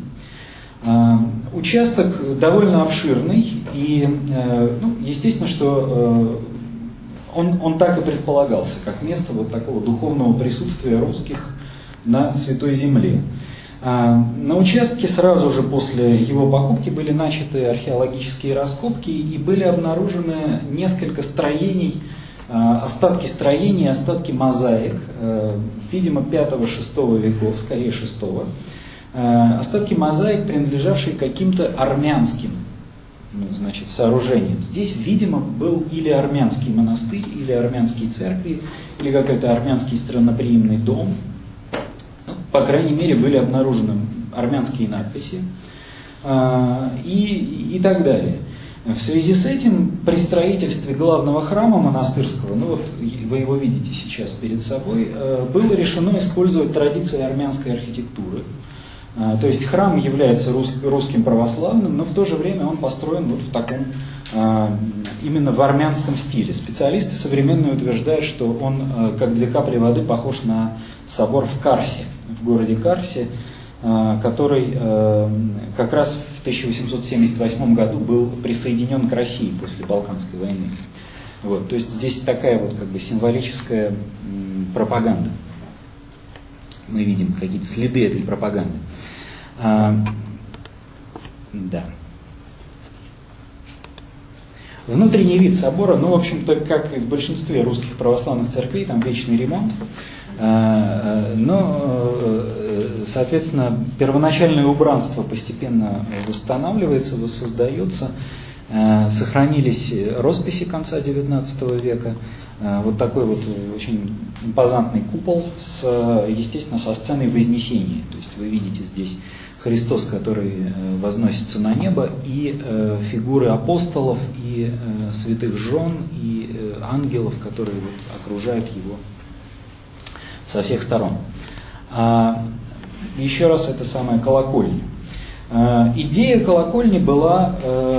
Участок довольно обширный, и, ну, естественно, что он, он так и предполагался, как место вот такого духовного присутствия русских на Святой Земле. На участке сразу же после его покупки были начаты археологические раскопки и были обнаружены несколько строений, остатки строений, остатки мозаик, видимо, пятого-шестого веков, скорее шестого. Остатки мозаик, принадлежавшие каким-то армянским, ну, значит, сооружениям. Здесь, видимо, был или армянский монастырь, или армянские церкви, или какой-то армянский странноприимный дом. По крайней мере, были обнаружены армянские надписи э, и, и так далее. В связи с этим, при строительстве главного храма монастырского, ну вот вы его видите сейчас перед собой, э, было решено использовать традиции армянской архитектуры. То есть храм является русским православным, но в то же время он построен вот в таком именно в армянском стиле. Специалисты современные утверждают, что он как две капли воды похож на собор в Карсе, в городе Карсе, который как раз в тысяча восемьсот семьдесят восьмом году был присоединен к России после Балканской войны. Вот, то есть здесь такая вот как бы символическая пропаганда. Мы видим какие-то следы этой пропаганды. А, да. Внутренний вид собора, ну, в общем-то, как и в большинстве русских православных церквей, там вечный ремонт. А, но, соответственно, первоначальное убранство постепенно восстанавливается, воссоздается. Сохранились росписи конца девятнадцатого века. Вот такой вот очень импозантный купол, с, естественно, со сценой Вознесения. То есть вы видите здесь Христос, который возносится на небо, и фигуры апостолов, и святых жен, и ангелов, которые вот окружают его со всех сторон. Еще раз, это самая колокольня. Идея колокольни была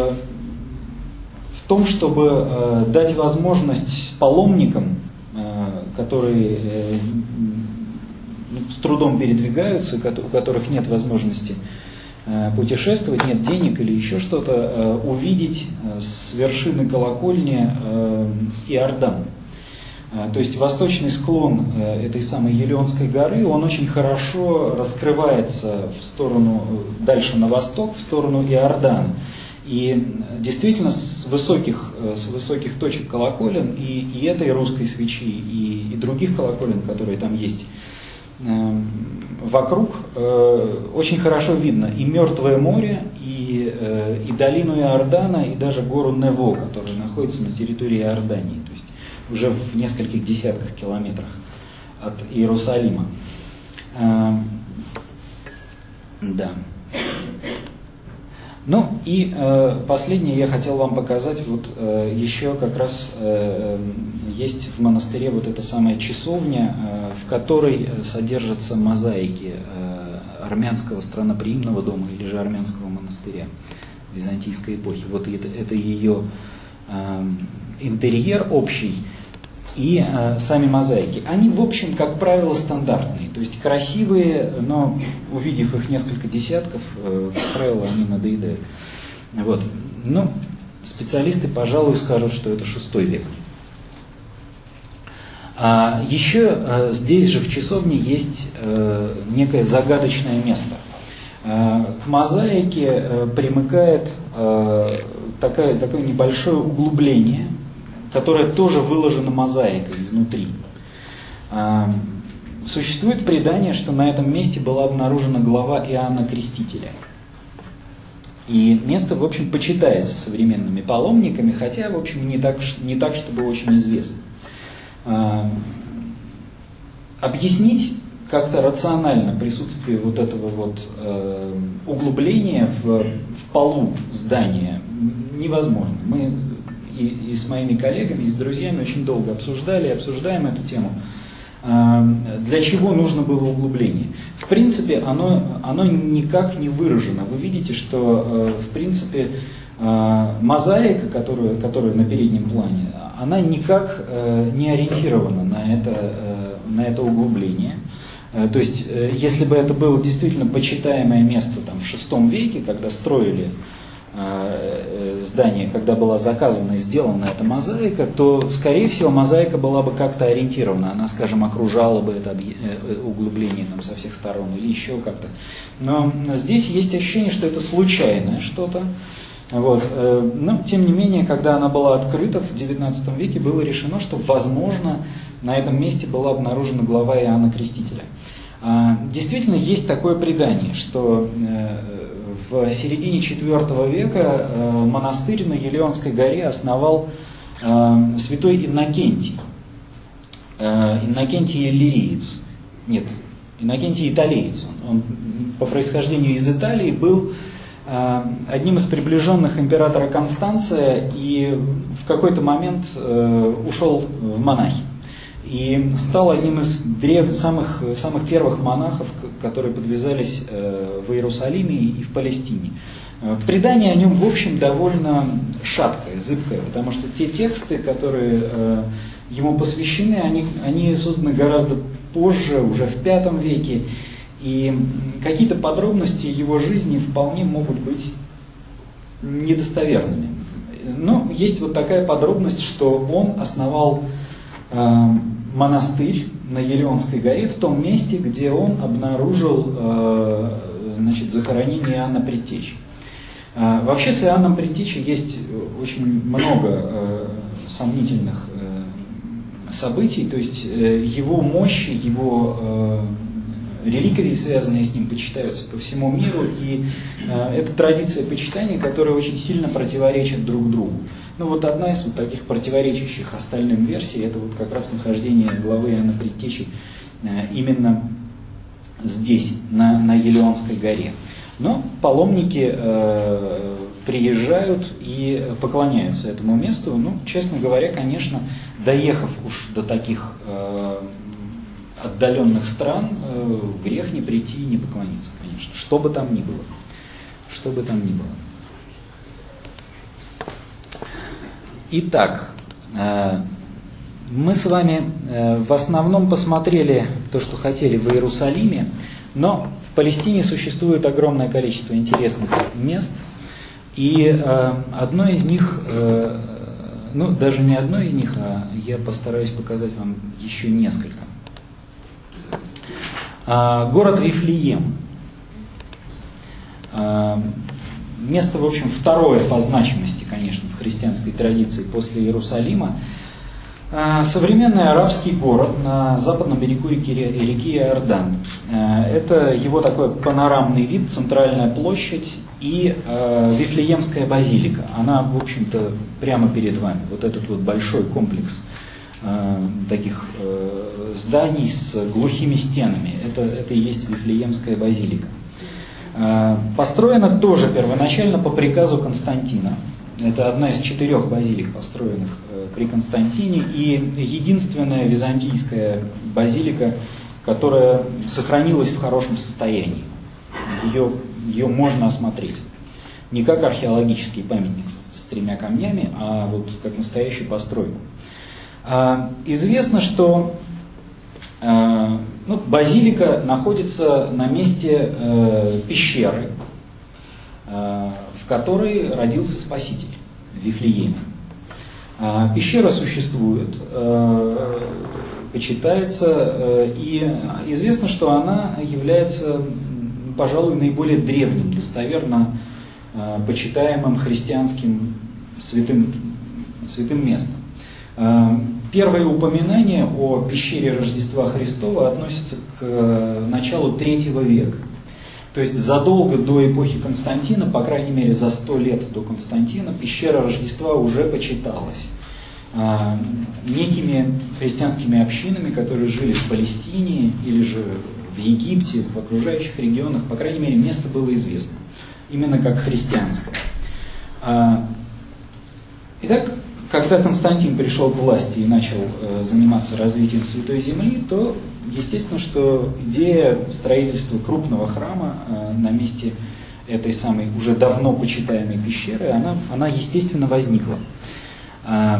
в том, чтобы э, дать возможность паломникам, э, которые э, с трудом передвигаются, у которых нет возможности э, путешествовать, нет денег или еще что-то, э, увидеть э, с вершины колокольни э, Иордан. Э, то есть восточный склон э, этой самой Елеонской горы, он очень хорошо раскрывается в сторону, дальше на восток, в сторону Иордана. И действительно с высоких, с высоких точек колоколен, и, и этой русской свечи, и, и других колоколен, которые там есть э, вокруг, э, очень хорошо видно и Мертвое море, и, э, и долину Иордана, и даже гору Нево, которая находится на территории Иордании, то есть уже в нескольких десятках километрах от Иерусалима. Э, да. Ну и э, последнее я хотел вам показать, вот э, еще как раз э, есть в монастыре вот эта самая часовня, э, в которой содержатся мозаики э, армянского странноприимного дома или же армянского монастыря византийской эпохи. Вот это, это ее э, интерьер общий и э, сами мозаики. Они, в общем, как правило, стандартные, то есть красивые, но увидев их несколько десятков, э, как правило, они надоедают. Вот. Ну, специалисты, пожалуй, скажут, что это шестой век. А еще э, здесь же в часовне есть э, некое загадочное место. Э, к мозаике э, примыкает э, такое, такое небольшое углубление, которая тоже выложена мозаикой изнутри. Существует предание, что на этом месте была обнаружена глава Иоанна Крестителя. И место, в общем, почитается современными паломниками, хотя, в общем, не так, не так чтобы очень известно. Объяснить как-то рационально присутствие вот этого вот углубления в, в полу здания невозможно. Мы И, и с моими коллегами, и с друзьями очень долго обсуждали, обсуждаем эту тему. Для чего нужно было углубление? В принципе, оно, оно никак не выражено. Вы видите, что в принципе мозаика, которая, которая на переднем плане, она никак не ориентирована на это, на это углубление. То есть, если бы это было действительно почитаемое место там, в шестом веке, когда строили здание, когда была заказана и сделана эта мозаика, то, скорее всего, мозаика была бы как-то ориентирована. Она, скажем, окружала бы это углубление там, со всех сторон или еще как-то. Но здесь есть ощущение, что это случайное что-то. Вот. Но, тем не менее, когда она была открыта в девятнадцатом веке, было решено, что, возможно, на этом месте была обнаружена глава Иоанна Крестителя. Действительно, есть такое предание, что в середине четвёртого века монастырь на Елеонской горе основал святой Иннокентий. Иннокентий Иллириец. Нет, Иннокентий Италиец. Он, он по происхождению из Италии был одним из приближенных императора Констанция и в какой-то момент ушел в монахи. и стал одним из древ... самых, самых первых монахов, которые подвязались в Иерусалиме и в Палестине. Предание о нем, в общем, довольно шаткое, зыбкое, потому что те тексты, которые ему посвящены, они, они созданы гораздо позже, уже в пятом веке, и какие-то подробности его жизни вполне могут быть недостоверными. Но есть вот такая подробность, что он основал э, монастырь на Елеонской горе, в том месте, где он обнаружил э, значит, захоронение Иоанна Предтечи. Э, вообще с Иоанном Предтечей есть очень много э, сомнительных э, событий, то есть э, его мощи, его э, реликвии, связанные с ним, почитаются по всему миру, и э, это традиция почитания, которая очень сильно противоречит друг другу. Ну вот одна из вот таких противоречащих остальным версий, это вот как раз нахождение главы Иоанна Предтечи э, именно здесь, на, на Елеонской горе. Но паломники э, приезжают и поклоняются этому месту. Ну, честно говоря, конечно, доехав уж до таких э, отдаленных стран, э, грех не прийти и не поклониться, конечно, что бы там ни было. Что бы там ни было. Итак, э, мы с вами э, в основном посмотрели то, что хотели в Иерусалиме, но в Палестине существует огромное количество интересных мест, и э, одно из них, э, ну даже не одно из них, а я постараюсь показать вам еще несколько. Город Вифлеем. Место, в общем, второе по значимости, конечно, в христианской традиции после Иерусалима. Современный арабский город на западном берегу реки, реки Иордан. Это его такой панорамный вид, центральная площадь и Вифлеемская базилика. Она, в общем-то, прямо перед вами. Вот этот вот большой комплекс таких э, зданий с глухими стенами. Это, это и есть Вифлеемская базилика. Э, построена тоже первоначально по приказу Константина. Это одна из четырех базилик, построенных э, при Константине, и единственная византийская базилика, которая сохранилась в хорошем состоянии. Ее, ее можно осмотреть. Не как археологический памятник с тремя камнями, а вот как настоящую постройку. Известно, что э, ну, базилика находится на месте э, пещеры, э, в которой родился Спаситель в Вифлееме. Э, пещера существует, э, почитается, э, и известно, что она является, пожалуй, наиболее древним, достоверно э, почитаемым христианским святым, святым местом. Первое упоминание о пещере Рождества Христова относится к началу третьего века. То есть задолго до эпохи Константина, по крайней мере за сто лет до Константина, пещера Рождества уже почиталась некими христианскими общинами, которые жили в Палестине или же в Египте, в окружающих регионах. По крайней мере, место было известно, именно как христианское. Итак, когда Константин пришел к власти и начал э, заниматься развитием Святой Земли, то естественно, что идея строительства крупного храма э, на месте этой самой уже давно почитаемой пещеры, она, она естественно возникла. Э,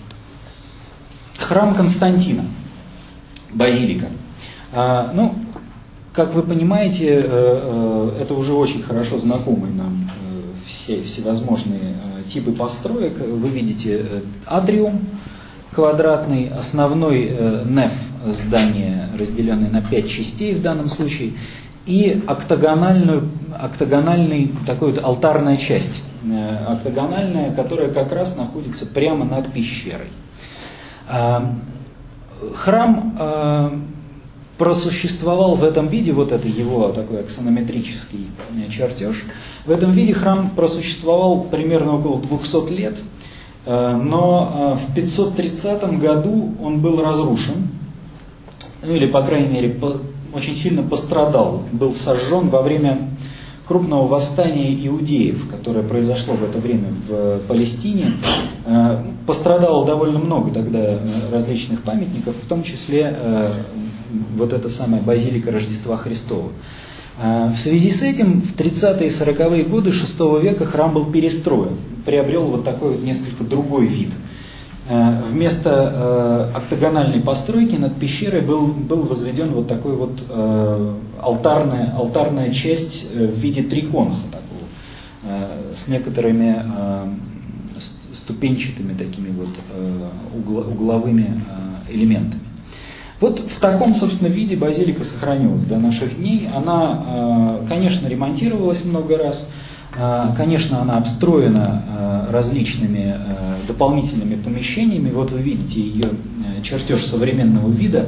храм Константина, базилика. Э, ну, как вы понимаете, э, э, это уже очень хорошо знакомый нам э, все всевозможные типы построек. Вы видите атриум квадратный, основной неф здания, разделенный на пять частей в данном случае, и октагональную, октагональный такой вот алтарная часть, октагональная, которая как раз находится прямо над пещерой. Храм просуществовал в этом виде, вот это его такой аксонометрический чертеж, в этом виде храм просуществовал примерно около двухсот лет, но в пятьсот тридцатом году он был разрушен, ну или, по крайней мере, очень сильно пострадал, был сожжен во время крупного восстания иудеев, которое произошло в это время в Палестине. Пострадало довольно много тогда различных памятников, в том числе вот эта самая базилика Рождества Христова. В связи с этим в тридцатые и сороковые годы шестого века храм был перестроен, приобрел вот такой вот несколько другой вид. Вместо октагональной постройки над пещерой был, был возведен вот такой вот алтарная, алтарная часть в виде триконха, такого, с некоторыми ступенчатыми такими вот угловыми элементами. Вот в таком, собственно, виде базилика сохранилась до наших дней. Она, конечно, ремонтировалась много раз, конечно, она обстроена различными дополнительными помещениями. Вот вы видите ее чертеж современного вида.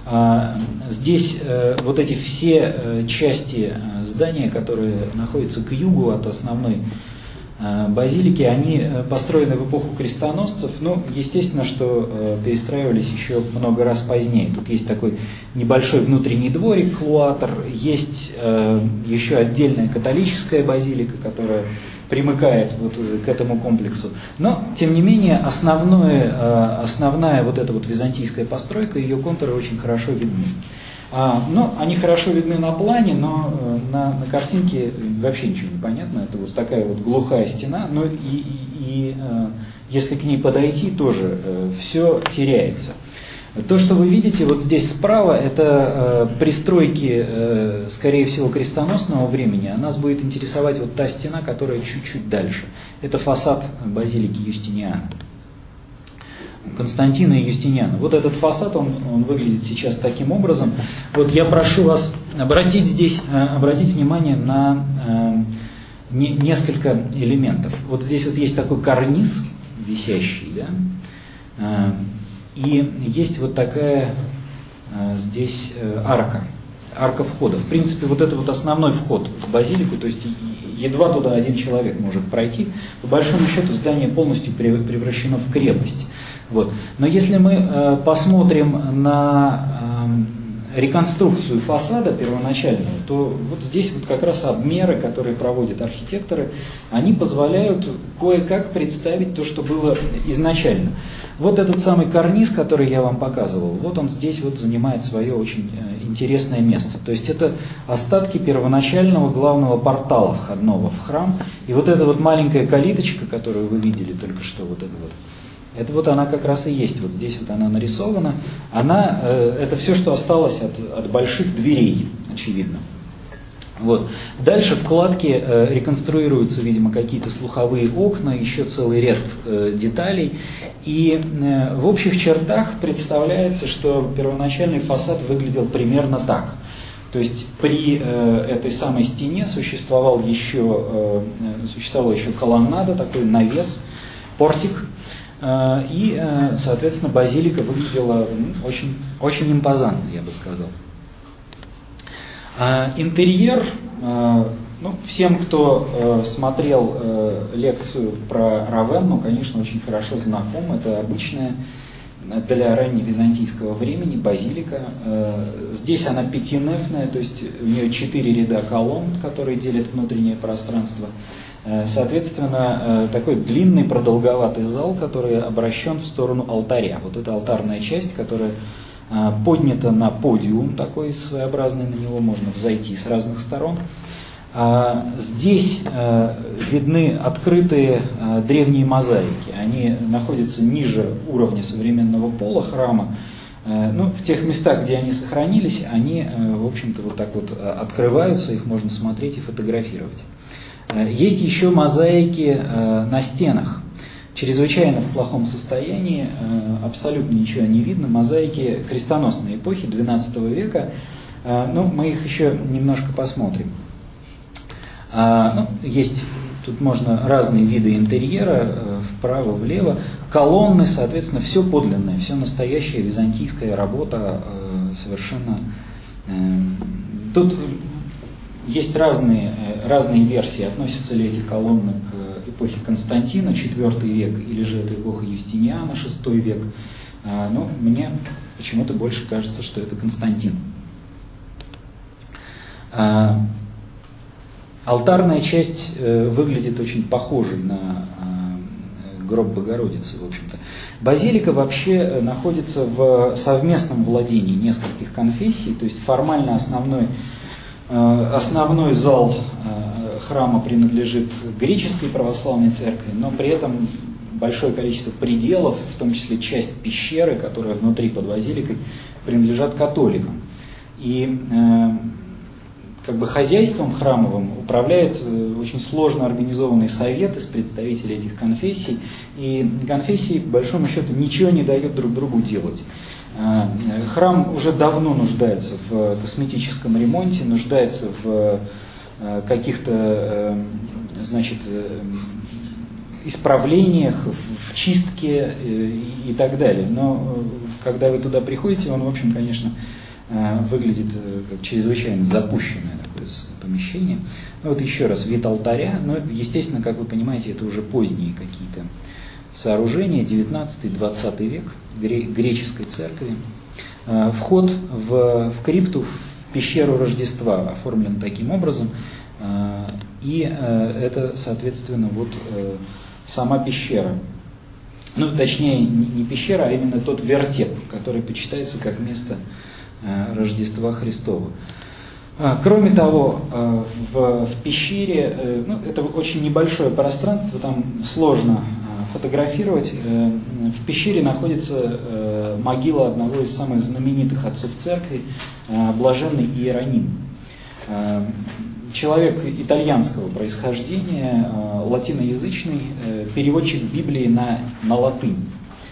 Здесь вот эти все части здания, которые находятся к югу от основной базилики, они построены в эпоху крестоносцев, но естественно, что перестраивались еще много раз позднее. Тут есть такой небольшой внутренний дворик, клуатор, есть еще отдельная католическая базилика, которая примыкает вот к этому комплексу. Но, тем не менее, основное, основная вот эта вот византийская постройка, ее контуры очень хорошо видны. А, ну, они хорошо видны на плане, но э, на, на картинке вообще ничего не понятно. Это вот такая вот глухая стена, но и, и, и э, если к ней подойти, тоже э, все теряется. То, что вы видите вот здесь справа, это э, пристройки, э, скорее всего, крестоносного времени. А нас будет интересовать вот та стена, которая чуть-чуть дальше. Это фасад базилики Юстиниана. Константина и Юстиниана. Вот этот фасад, он, он выглядит сейчас таким образом. Вот я прошу вас обратить здесь, обратить внимание на э, не, несколько элементов. Вот здесь вот есть такой карниз висящий, да, э, и есть вот такая э, здесь э, арка, арка входа. В принципе, вот это вот основной вход в базилику, то есть едва туда один человек может пройти. По большому счету здание полностью превращено в крепость. Вот. Но если мы э, посмотрим на э, реконструкцию фасада первоначальную, то вот здесь вот как раз обмеры, которые проводят архитекторы, они позволяют кое-как представить то, что было изначально. Вот этот самый карниз, который я вам показывал, вот он здесь вот занимает свое очень э, интересное место. То есть это остатки первоначального главного портала входного в храм. И вот эта вот маленькая калиточка, которую вы видели только что, вот это вот, это вот она как раз и есть, вот здесь вот она нарисована. Она, э, это все, что осталось от, от больших дверей, очевидно. Вот. Дальше в кладке э, реконструируются, видимо, какие-то слуховые окна, еще целый ряд э, деталей. И э, в общих чертах представляется, что первоначальный фасад выглядел примерно так. То есть при э, этой самой стене существовал еще, э, существовала еще колоннада, такой навес, портик. И, соответственно, базилика выглядела очень, очень импозантно, я бы сказал. Интерьер, ну, всем, кто смотрел лекцию про Равенну, конечно, очень хорошо знаком. Это обычная для ранневизантийского времени базилика. Здесь она пятинефная, то есть у нее четыре ряда колонн, которые делят внутреннее пространство. Соответственно, такой длинный продолговатый зал, который обращен в сторону алтаря. Вот это алтарная часть, которая поднята на подиум, такой своеобразный, на него можно взойти с разных сторон. Здесь видны открытые древние мозаики. Они находятся ниже уровня современного пола храма. Ну, в тех местах, где они сохранились, они, в общем-то, вот так вот открываются, их можно смотреть и фотографировать. Есть еще мозаики на стенах, чрезвычайно в плохом состоянии, абсолютно ничего не видно, мозаики крестоносной эпохи двенадцатого века, ну, мы их еще немножко посмотрим. Ну, есть, тут можно разные виды интерьера, вправо, влево, колонны, соответственно, все подлинное, все настоящая византийская работа, совершенно. Тут есть разные, разные версии, относятся ли эти колонны к эпохе Константина, четвёртый век, или же это эпоха Юстиниана, шестой век. Но мне почему-то больше кажется, что это Константин. алтарная часть выглядит очень похожей на гроб Богородицы, в общем-то. Базилика вообще находится в совместном владении нескольких конфессий, то есть формально основной, основной зал храма принадлежит греческой православной церкви, но при этом большое количество пределов, в том числе часть пещеры, которая внутри под базиликой, принадлежат католикам. И как бы хозяйством храмовым управляет очень сложно организованный совет из представителей этих конфессий, и конфессии, по большому счету, ничего не дают друг другу делать. Храм уже давно нуждается в косметическом ремонте, нуждается в каких-то, значит, исправлениях, в чистке и так далее. Но когда вы туда приходите, он, в общем, конечно, выглядит как чрезвычайно запущенное такое помещение. Ну, вот еще раз, вид алтаря, но, естественно, как вы понимаете, это уже поздние какие-то сооружения, девятнадцатый-двадцатый век греческой церкви. Вход в, в крипту, в пещеру Рождества оформлен таким образом, и это, соответственно, вот сама пещера. Ну, точнее, не пещера, а именно тот вертеп, который почитается как место Рождества Христова. Кроме того, в, в пещере, ну, это очень небольшое пространство, там сложно фотографировать. В пещере находится могила одного из самых знаменитых отцов церкви, блаженный Иероним. Человек итальянского происхождения, латиноязычный, переводчик Библии на, на латынь.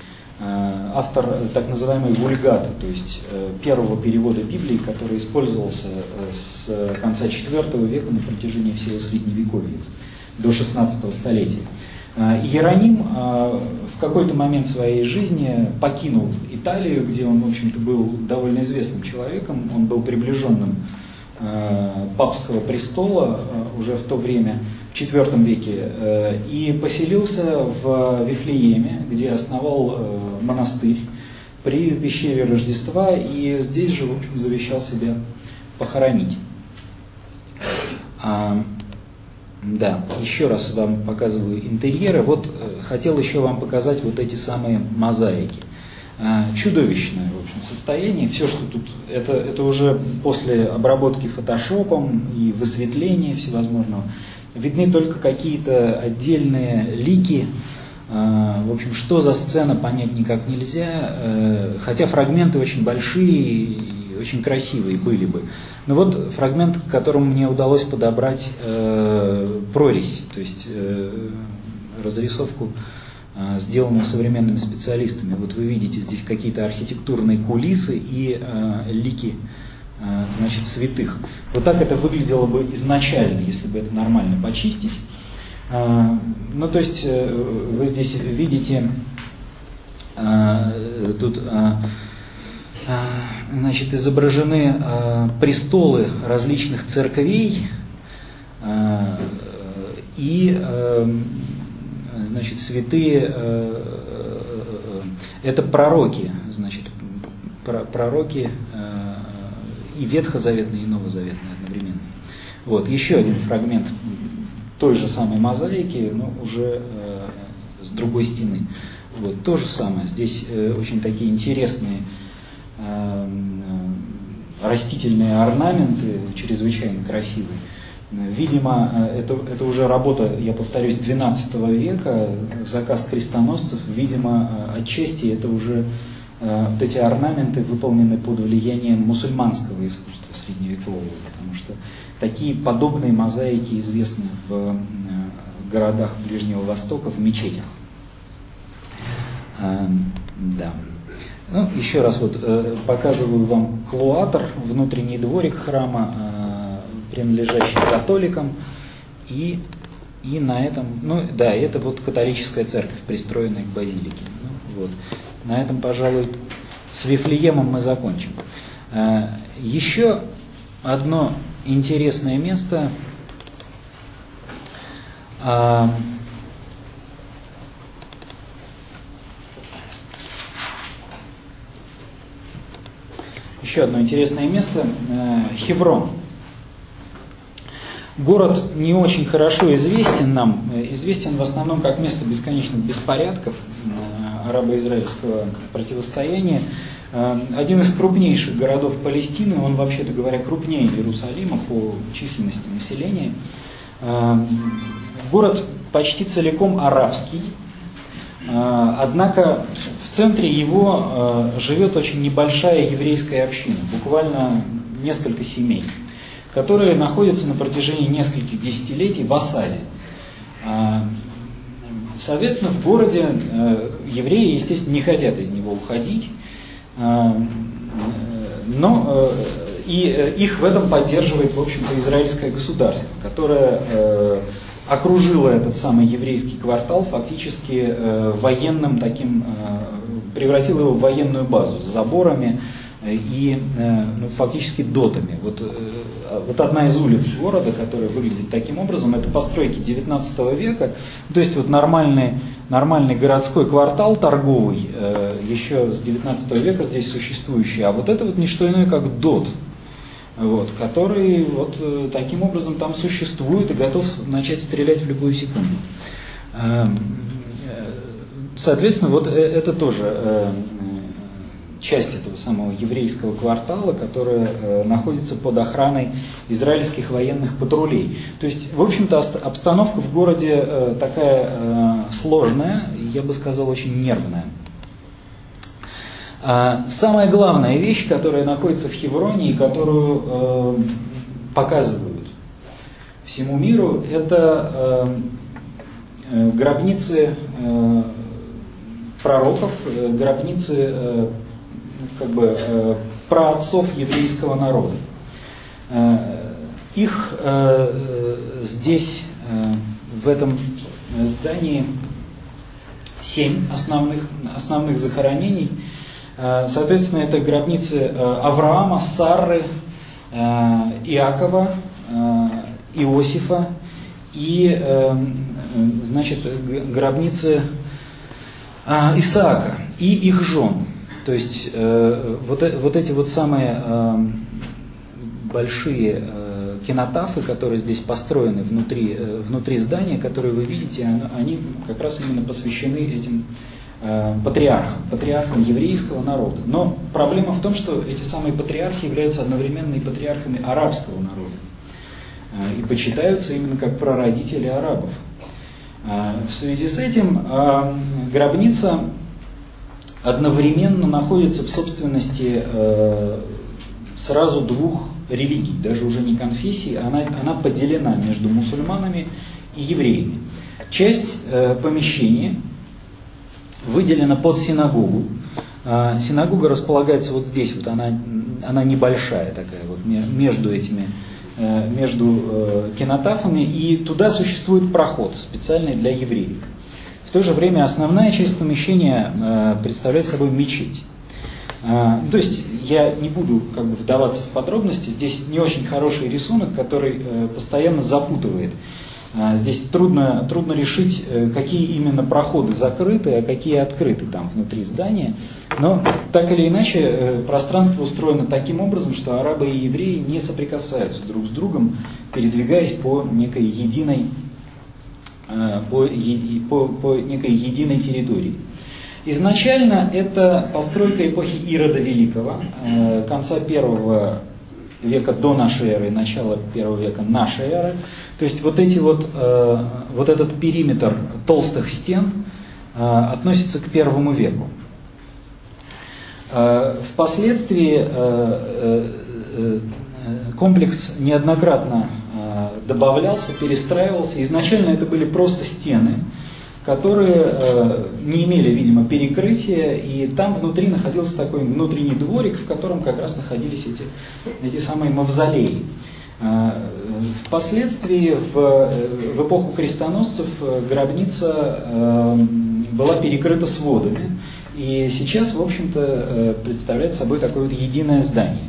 Автор так называемой вульгаты, то есть первого перевода Библии, который использовался с конца четвёртого века на протяжении всего Средневековья до шестнадцатого столетия. Иероним в какой-то момент своей жизни покинул Италию, где он, в общем-то, был довольно известным человеком, он был приближенным папского престола уже в то время, в четвёртом веке, и поселился в Вифлееме, где основал монастырь при пещере Рождества, и здесь же, в общем, завещал себя похоронить. А, да, еще раз вам показываю интерьеры. Вот хотел еще вам показать вот эти самые мозаики. Чудовищное, в общем, состояние. Все, что тут, это, это уже после обработки фотошопом и высветления всевозможного. Видны только какие-то отдельные лики. В общем, что за сцена, понять никак нельзя. Хотя фрагменты очень большие и очень красивые были бы. Но вот фрагмент, к которому мне удалось подобрать прорезь, то есть разрисовку, сделанную современными специалистами. Вот вы видите здесь какие-то архитектурные кулисы и э, лики э, значит, святых. Вот так это выглядело бы изначально, если бы это нормально почистить. Э, ну, то есть э, вы здесь видите э, тут э, э, значит, изображены э, престолы различных церквей э, и э, значит, святые, это пророки, значит, пророки и ветхозаветные, и новозаветные одновременно. Вот, еще один фрагмент той же самой мозаики, но уже с другой стены. Вот, то же самое, здесь очень такие интересные растительные орнаменты, чрезвычайно красивые. Видимо, это, это уже работа, я повторюсь, двенадцатого века, заказ крестоносцев. Видимо, отчасти это уже вот эти орнаменты выполнены под влиянием мусульманского искусства средневекового, потому что такие подобные мозаики известны в городах Ближнего Востока, в мечетях. Да. Ну, еще раз вот показываю вам клуатр, внутренний дворик храма, принадлежащий католикам, и, и на этом, ну да, это вот католическая церковь, пристроенная к базилике. Ну, вот. На этом, пожалуй, с Вифлеемом мы закончим. Еще одно интересное место. Еще одно интересное место – Хеврон. Город не очень хорошо известен нам, известен в основном как место бесконечных беспорядков, арабо-израильского противостояния. Один из крупнейших городов Палестины, он, вообще-то говоря, крупнее Иерусалима по численности населения. Город почти целиком арабский, однако в центре его живет очень небольшая еврейская община, буквально несколько семей, которые находятся на протяжении нескольких десятилетий в осаде. Соответственно, в городе евреи, естественно, не хотят из него уходить, но и их в этом поддерживает, в общем-то, израильское государство, которое окружило этот самый еврейский квартал фактически военным таким, превратило его в военную базу с заборами и ну, фактически дотами. Вот, вот одна из улиц города, которая выглядит таким образом, это постройки девятнадцатого века, то есть вот нормальный, нормальный городской квартал торговый, еще с девятнадцатого века здесь существующий, а вот это вот не что иное, как дот, вот, который вот таким образом там существует и готов начать стрелять в любую секунду. Соответственно, вот это тоже часть этого самого еврейского квартала, которая э, находится под охраной израильских военных патрулей. То есть, в общем-то, обстановка в городе э, такая э, сложная, я бы сказал, очень нервная. А самая главная вещь, которая находится в Хевроне и которую э, показывают всему миру, это э, э, гробницы э, пророков, э, гробницы э, как бы э, праотцов еврейского народа. Э, их э, здесь, э, в этом здании, семь основных, основных захоронений. Э, соответственно, это гробницы э, Авраама, Сарры, э, Иакова, э, Иосифа и э, значит, гробницы э, Исаака и их жен. То есть э, вот, вот эти вот самые э, большие э, кинотафы, которые здесь построены внутри, э, внутри здания, которые вы видите, они как раз именно посвящены этим э, патриархам, патриархам еврейского народа. Но проблема в том, что эти самые патриархи являются одновременно и патриархами арабского народа э, и почитаются именно как прародители арабов. Э, в связи с этим э, гробница одновременно находится в собственности э, сразу двух религий, даже уже не конфессий, она, она поделена между мусульманами и евреями. Часть э, помещения выделена под синагогу. Э, синагога располагается вот здесь, вот она, она небольшая такая, вот между этими, э, между э, кинотафами, и туда существует проход специальный для евреев. В то же время основная часть помещения э, представляет собой мечеть. Э, то есть я не буду как бы вдаваться в подробности, здесь не очень хороший рисунок, который э, постоянно запутывает. Э, здесь трудно, трудно решить, э, какие именно проходы закрыты, а какие открыты там внутри здания. Но так или иначе э, пространство устроено таким образом, что арабы и евреи не соприкасаются друг с другом, передвигаясь по некой единой По, по, по некой единой территории. Изначально это постройка эпохи Ирода Великого, э, конца первого века до нашей эры, начала первого века нашей эры. То есть вот, эти вот, э, вот этот периметр толстых стен э, относится к первому веку. Э, впоследствии э, э, э, комплекс неоднократно добавлялся, перестраивался. Изначально это были просто стены, которые э, не имели, видимо, перекрытия, и там внутри находился такой внутренний дворик, в котором как раз находились эти, эти самые мавзолеи. Э, впоследствии, в, в эпоху крестоносцев, гробница э, была перекрыта сводами, и сейчас, в общем-то, э, представляет собой такое вот единое здание.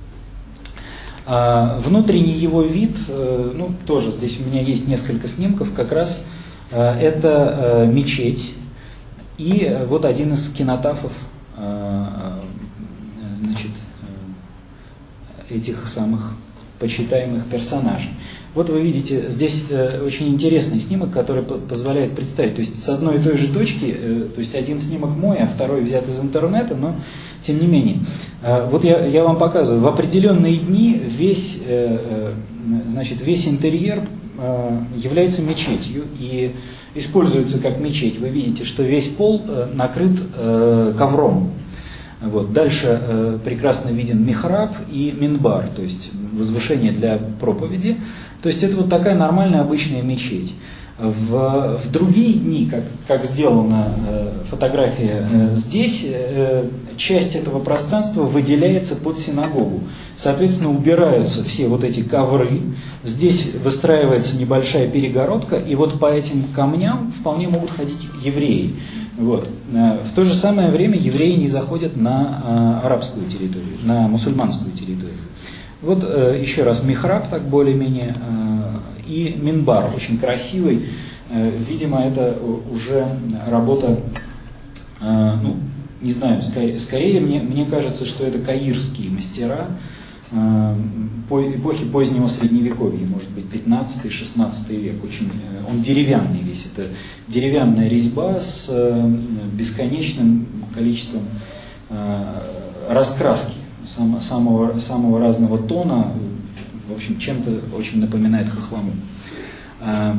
Внутренний его вид, ну тоже здесь у меня есть несколько снимков, как раз это мечеть и вот один из кинотафов, значит, этих самых почитаемых персонажей. Вот вы видите, здесь э, очень интересный снимок, который по позволяет представить, то есть с одной и той же точки, э, то есть один снимок мой, а второй взят из интернета, но тем не менее. Э, вот я, я вам показываю, в определенные дни весь, э, э, значит, весь интерьер э, является мечетью и используется как мечеть. Вы видите, что весь пол э, накрыт э, ковром. Вот. Дальше э, прекрасно виден михраб и минбар, то есть возвышение для проповеди. То есть это вот такая нормальная обычная мечеть. В, в другие дни, как, как сделана э, фотография э, здесь, э, часть этого пространства выделяется под синагогу. Соответственно, убираются все вот эти ковры, здесь выстраивается небольшая перегородка, и вот по этим камням вполне могут ходить евреи. Вот. В то же самое время евреи не заходят на э, арабскую территорию, на мусульманскую территорию. Вот э, еще раз михраб, так более-менее, э, и минбар, очень красивый. Э, видимо, это уже работа, э, ну, не знаю, скорее, скорее мне, мне кажется, что это каирские мастера э, по эпохи позднего Средневековья, может быть, пятнадцатый-шестнадцатый век. Очень, э, он деревянный весь, это деревянная резьба с э, бесконечным количеством э, раскраски. Сам, самого, самого разного тона, в общем, чем-то очень напоминает хохлому. А,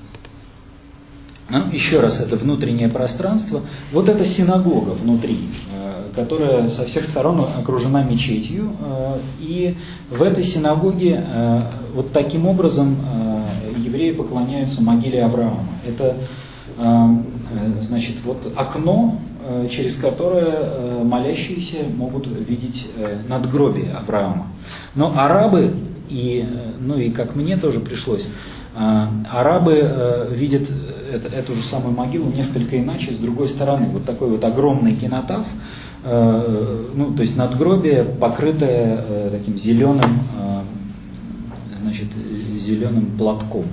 ну, еще раз, это внутреннее пространство. Вот это синагога внутри, а, которая со всех сторон окружена мечетью. А, и в этой синагоге а, вот таким образом а, евреи поклоняются могиле Авраама. Это, а, значит, вот окно, через которое молящиеся могут видеть надгробие Авраама. Но арабы, и, ну и как мне тоже пришлось, арабы видят это, эту же самую могилу несколько иначе, с другой стороны. Вот такой вот огромный кинотаф, ну то есть надгробие, покрытое таким зеленым, значит, зеленым платком.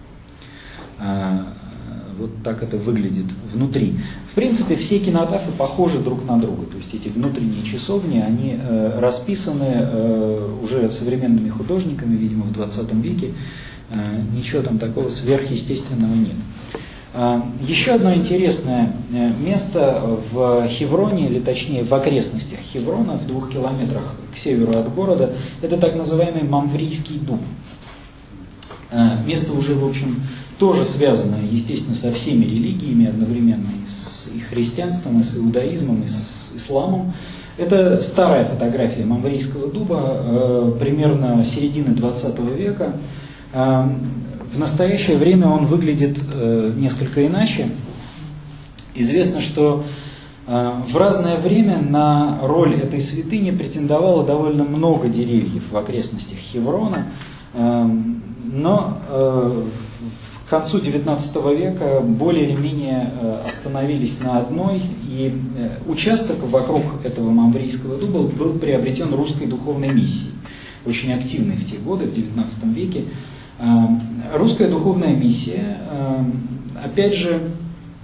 Вот так это выглядит внутри. В принципе, все кинотафы похожи друг на друга. То есть эти внутренние часовни, они э, расписаны э, уже современными художниками, видимо, в двадцатом веке. Э, ничего там такого сверхъестественного нет. Э, еще одно интересное место в Хевроне, или точнее в окрестностях Хеврона, в двух километрах к северу от города, это так называемый Мамврийский дуб. Э, место уже, в общем, тоже связано, естественно, со всеми религиями одновременно, и с и христианством, и с иудаизмом, и с исламом. Это старая фотография Мамврийского дуба, э, примерно середины двадцатого века. Э, в настоящее время он выглядит э, несколько иначе. Известно, что э, в разное время на роль этой святыни претендовало довольно много деревьев в окрестностях Хеврона, э, но э, к концу девятнадцатого века более или менее остановились на одной, и участок вокруг этого Мамврийского дуба был приобретен русской духовной миссией, очень активной в те годы, в девятнадцатом веке. Русская духовная миссия, опять же,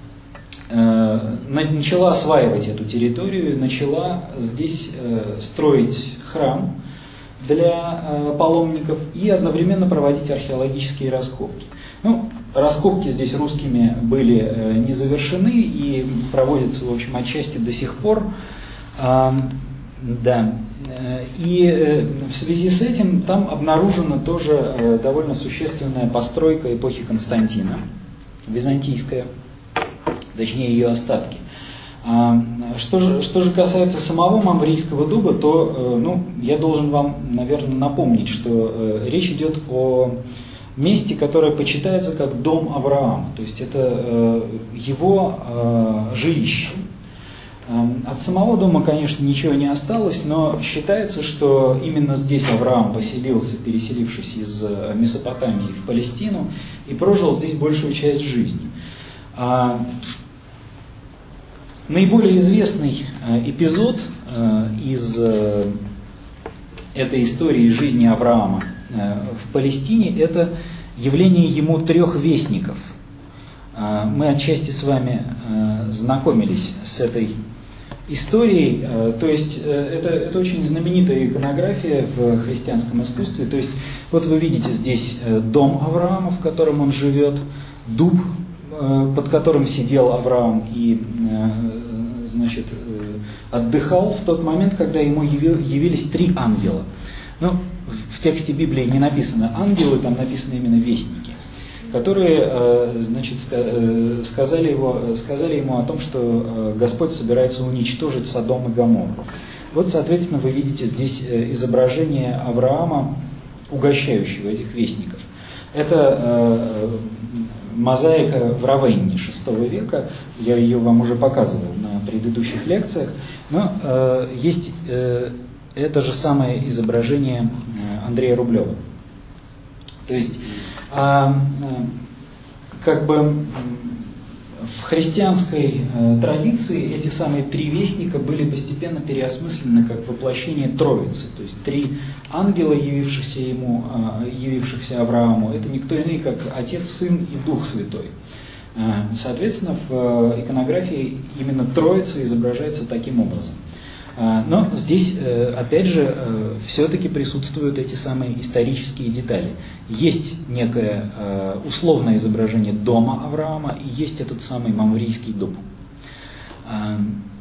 начала осваивать эту территорию, начала здесь строить храм для паломников и одновременно проводить археологические раскопки. Ну, раскопки здесь русскими были э, не завершены и проводятся, в общем, отчасти до сих пор. А, да. И э, в связи с этим там обнаружена тоже э, довольно существенная постройка эпохи Константина, византийская, точнее ее остатки. А, что же, что же касается самого Мамврийского дуба, то э, ну, я должен вам, наверное, напомнить, что э, речь идет о месте, которое почитается как дом Авраама, то есть это э, его э, жилище. Э, от самого дома, конечно, ничего не осталось, но считается, что именно здесь Авраам поселился, переселившись из Месопотамии в Палестину, и прожил здесь большую часть жизни. А, наиболее известный э, эпизод э, из э, этой истории жизни Авраама в Палестине — это явление ему трех вестников. Мы отчасти с вами знакомились с этой историей, то есть это, это очень знаменитая иконография в христианском искусстве. То есть вот вы видите здесь дом Авраама, в котором он живет, дуб, под которым сидел Авраам и, значит, отдыхал в тот момент, когда ему явились три ангела. Ну, в тексте Библии не написано ангелы, там написано именно вестники, которые, значит, сказали, его, сказали ему о том, что Господь собирается уничтожить Содом и Гоморру. Вот, соответственно, вы видите здесь изображение Авраама, угощающего этих вестников. Это мозаика в Равенне шестого века, я ее вам уже показывал на предыдущих лекциях, но э, есть э, это же самое изображение Андрея Рублева. То есть, э, как бы в христианской э, традиции эти самые три вестника были постепенно переосмыслены как воплощение Троицы. То есть три ангела, явившихся ему, э, явившихся Аврааму, это никто иной, как Отец, Сын и Дух Святой. Э, соответственно, в э, иконографии именно Троица изображается таким образом. Э, но здесь, э, опять же, э, все-таки присутствуют эти самые исторические детали. Есть некое э, условное изображение дома Авраама и есть этот самый мамрийский дуб. Э,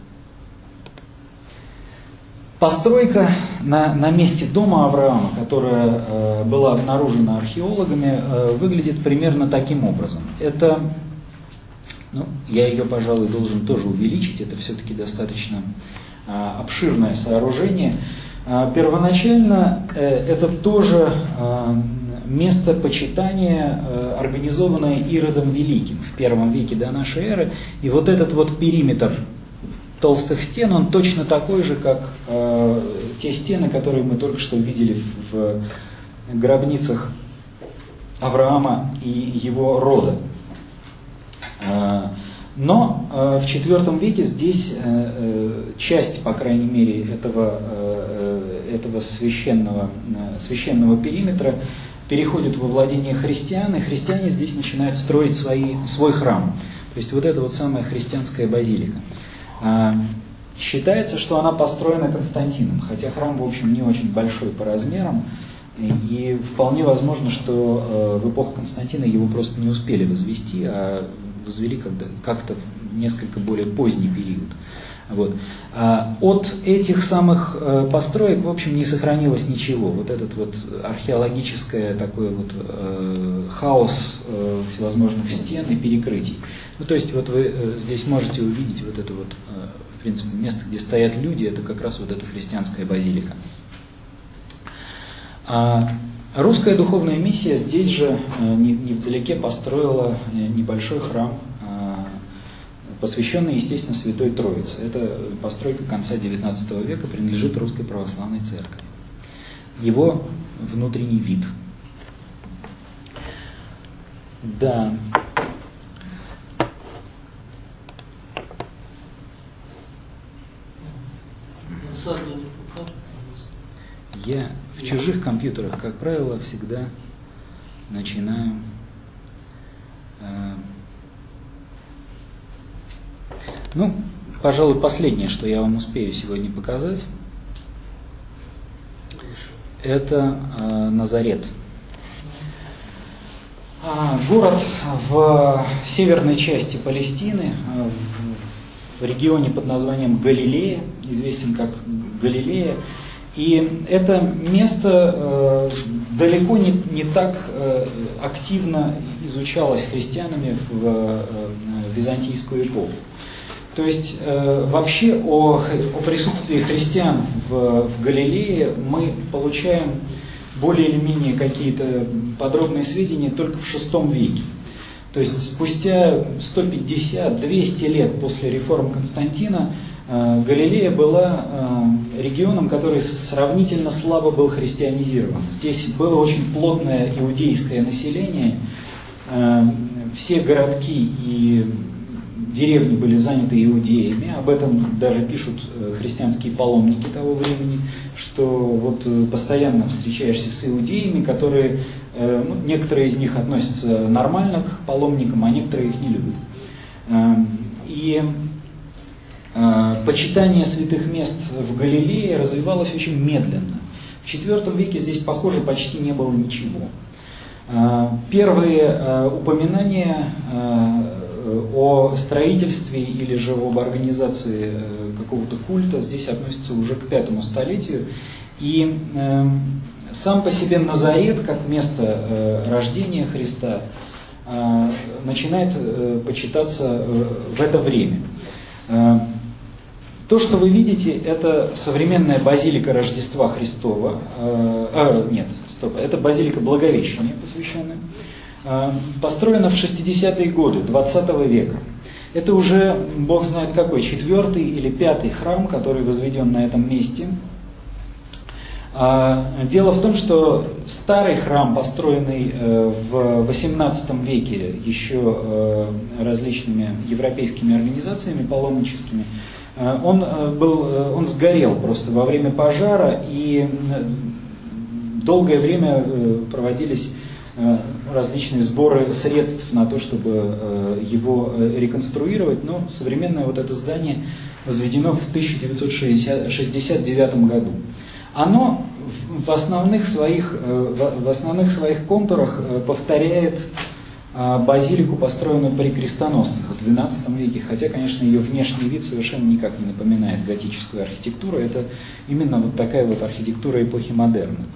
постройка на, на месте дома Авраама, которая э, была обнаружена археологами, э, выглядит примерно таким образом. Это, ну, я ее, пожалуй, должен тоже увеличить, это все-таки достаточно э, обширное сооружение. Э, первоначально э, это тоже э, место почитания, э, организованное Иродом Великим в первом веке до нашей эры. И вот этот вот периметр толстых стен, он точно такой же, как э, те стены, которые мы только что видели в, в гробницах Авраама и его рода. Э, но э, в четвертом веке здесь э, э, часть, по крайней мере, этого, э, этого священного, э, священного периметра переходит во владение христиан, и христиане здесь начинают строить свои, свой храм. То есть вот это вот самая христианская базилика. Считается, что она построена Константином, хотя храм, в общем, не очень большой по размерам, и вполне возможно, что в эпоху Константина его просто не успели возвести, а возвели как-то в несколько более поздний период. Вот. От этих самых построек, в общем, не сохранилось ничего. Вот этот вот археологический такой вот э, хаос э, всевозможных стен и перекрытий. Ну, то есть вот вы э, здесь можете увидеть вот это вот, э, в принципе, место, где стоят люди, это как раз вот эта христианская базилика. А русская духовная миссия здесь же э, невдалеке построила небольшой храм, посвященный, естественно, Святой Троице. Это постройка конца девятнадцатого века, принадлежит Русской Православной Церкви. Его внутренний вид. Да. Я в чужих компьютерах, как правило, всегда начинаю э, Ну, пожалуй, последнее, что я вам успею сегодня показать, это э, Назарет. А, город в северной части Палестины, э, в регионе под названием Галилея, известен как Галилея. И это место э, далеко не, не так э, активно изучалось христианами в, э, в византийскую эпоху. То есть э, вообще о, о присутствии христиан в, в Галилее мы получаем более или менее какие-то подробные сведения только в шестом веке. То есть спустя сто пятьдесят - двести лет после реформ Константина э, Галилея была э, регионом, который сравнительно слабо был христианизирован. Здесь было очень плотное иудейское население, э, все городки и деревни были заняты иудеями, об этом даже пишут христианские паломники того времени, что вот постоянно встречаешься с иудеями, которые, ну, некоторые из них относятся нормально к паломникам, а некоторые их не любят. И почитание святых мест в Галилее развивалось очень медленно. В четвёртом веке здесь, похоже, почти не было ничего. Первые упоминания о строительстве или же об организации какого-то культа здесь относятся уже к пятому столетию. И сам по себе Назарет, как место рождения Христа, начинает почитаться в это время. То, что вы видите, это современная базилика Рождества Христова, э, нет, стоп, это базилика Благовещения, посвященная, э, построена в шестидесятые годы двадцатого века. Это уже, Бог знает какой, четвертый или пятый храм, который возведен на этом месте. Дело в том, что старый храм, построенный в восемнадцатом веке еще различными европейскими организациями паломническими, он, был, он сгорел просто во время пожара, и долгое время проводились различные сборы средств на то, чтобы его реконструировать, но современное вот это здание возведено в тысяча девятьсот шестьдесят девятом году. Оно в основных своих, в основных своих контурах повторяет базилику, построенную при крестоносцах в двенадцатом веке, хотя, конечно, ее внешний вид совершенно никак не напоминает готическую архитектуру. Это именно вот такая вот архитектура эпохи модерна.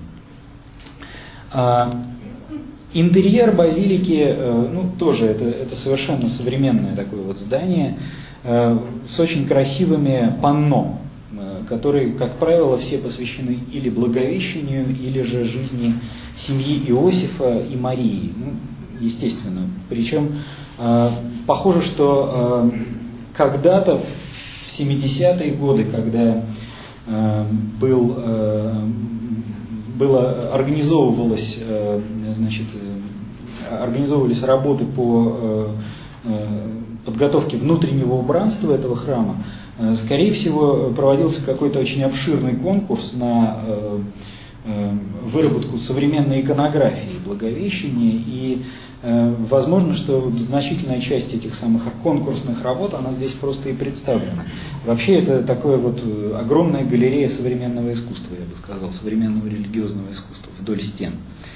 Интерьер базилики, ну, тоже это, это совершенно современное такое вот здание с очень красивыми панно, которые, как правило, все посвящены или Благовещению, или же жизни семьи Иосифа и Марии, ну, естественно. Причем э, похоже, что э, когда-то в семидесятые годы, когда э, был, э, было, организовывалось, э, значит, организовывались работы по э, подготовке внутреннего убранства этого храма, скорее всего, проводился какой-то очень обширный конкурс на выработку современной иконографии Благовещения, и возможно, что значительная часть этих самых конкурсных работ, она здесь просто и представлена. Вообще это такое вот огромная галерея современного искусства, я бы сказал, современного религиозного искусства вдоль стен.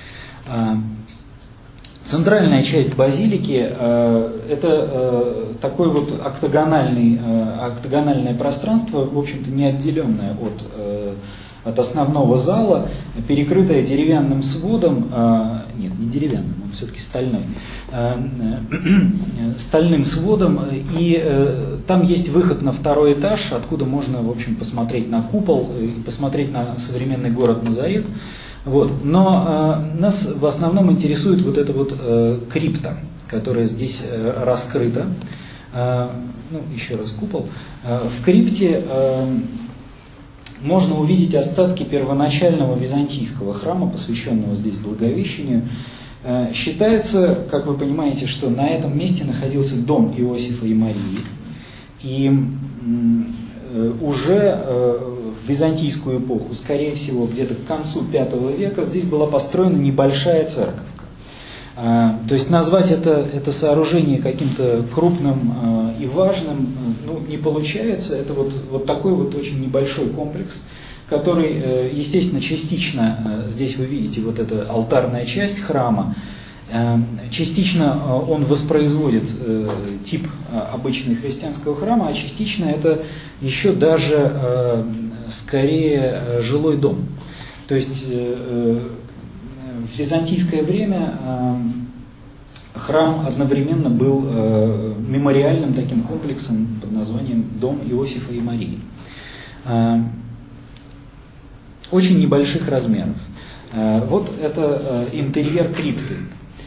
Центральная часть базилики э, это э, такое вот октагональный, э, октагональное пространство, в общем-то не отделенное от, э, от основного зала, перекрытое деревянным сводом, э, нет, не деревянным, он все-таки стальной, э, э, стальным сводом, и э, там есть выход на второй этаж, откуда можно, в общем, посмотреть на купол и посмотреть на современный город Назарет. Вот. Но э, нас в основном интересует вот эта вот э, крипта, которая здесь э, раскрыта. Э, ну, еще раз купол. Э, в крипте э, можно увидеть остатки первоначального византийского храма, посвященного здесь Благовещению. Э, считается, как вы понимаете, что на этом месте находился дом Иосифа и Марии. И э, уже э, в византийскую эпоху, скорее всего, где-то к концу пятого века, здесь была построена небольшая церковка. То есть назвать это, это сооружение каким-то крупным и важным, ну, не получается. Это вот, вот такой вот очень небольшой комплекс, который, естественно, частично, здесь вы видите вот эта алтарная часть храма, частично он воспроизводит тип обычного христианского храма, а частично это еще даже скорее жилой дом. То есть в византийское время храм одновременно был мемориальным таким комплексом под названием «Дом Иосифа и Марии». Очень небольших размеров. Вот это интерьер крипты.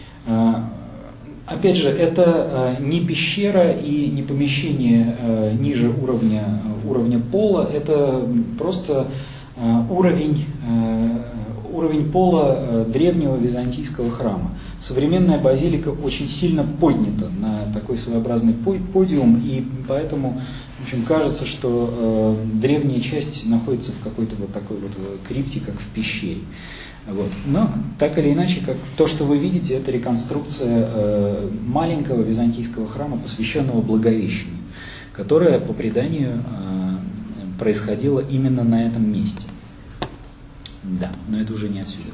Опять же, это не пещера и не помещение ниже уровня, уровня пола, это просто уровень, уровень пола древнего византийского храма. Современная базилика очень сильно поднята на такой своеобразный подиум, и поэтому, в общем, кажется, что древняя часть находится в какой-то вот такой вот крипте, как в пещере. Вот. Но так или иначе, как то, что вы видите, это реконструкция э, маленького византийского храма, посвященного Благовещению, которое по преданию происходило именно на этом месте. Да, но это уже не отсюда.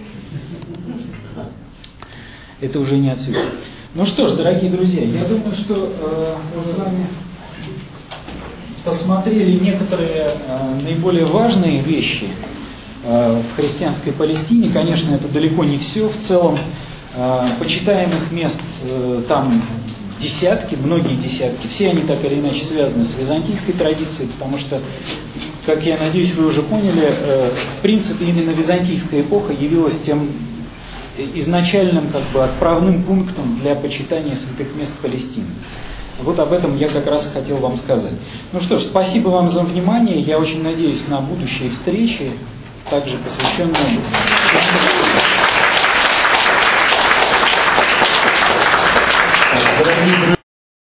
Это уже не отсюда. Ну что ж, дорогие друзья, я думаю, что э, мы с вами посмотрели некоторые э, наиболее важные вещи э, в христианской Палестине. Конечно, это далеко не все. В целом, э, почитаемых мест э, там десятки, многие десятки. Все они так или иначе связаны с византийской традицией, потому что, как я надеюсь, вы уже поняли, э, в принципе, именно византийская эпоха явилась тем изначальным как бы отправным пунктом для почитания святых мест Палестины. Вот об этом я как раз хотел вам сказать. Ну что ж, спасибо вам за внимание. Я очень надеюсь на будущие встречи, также посвященные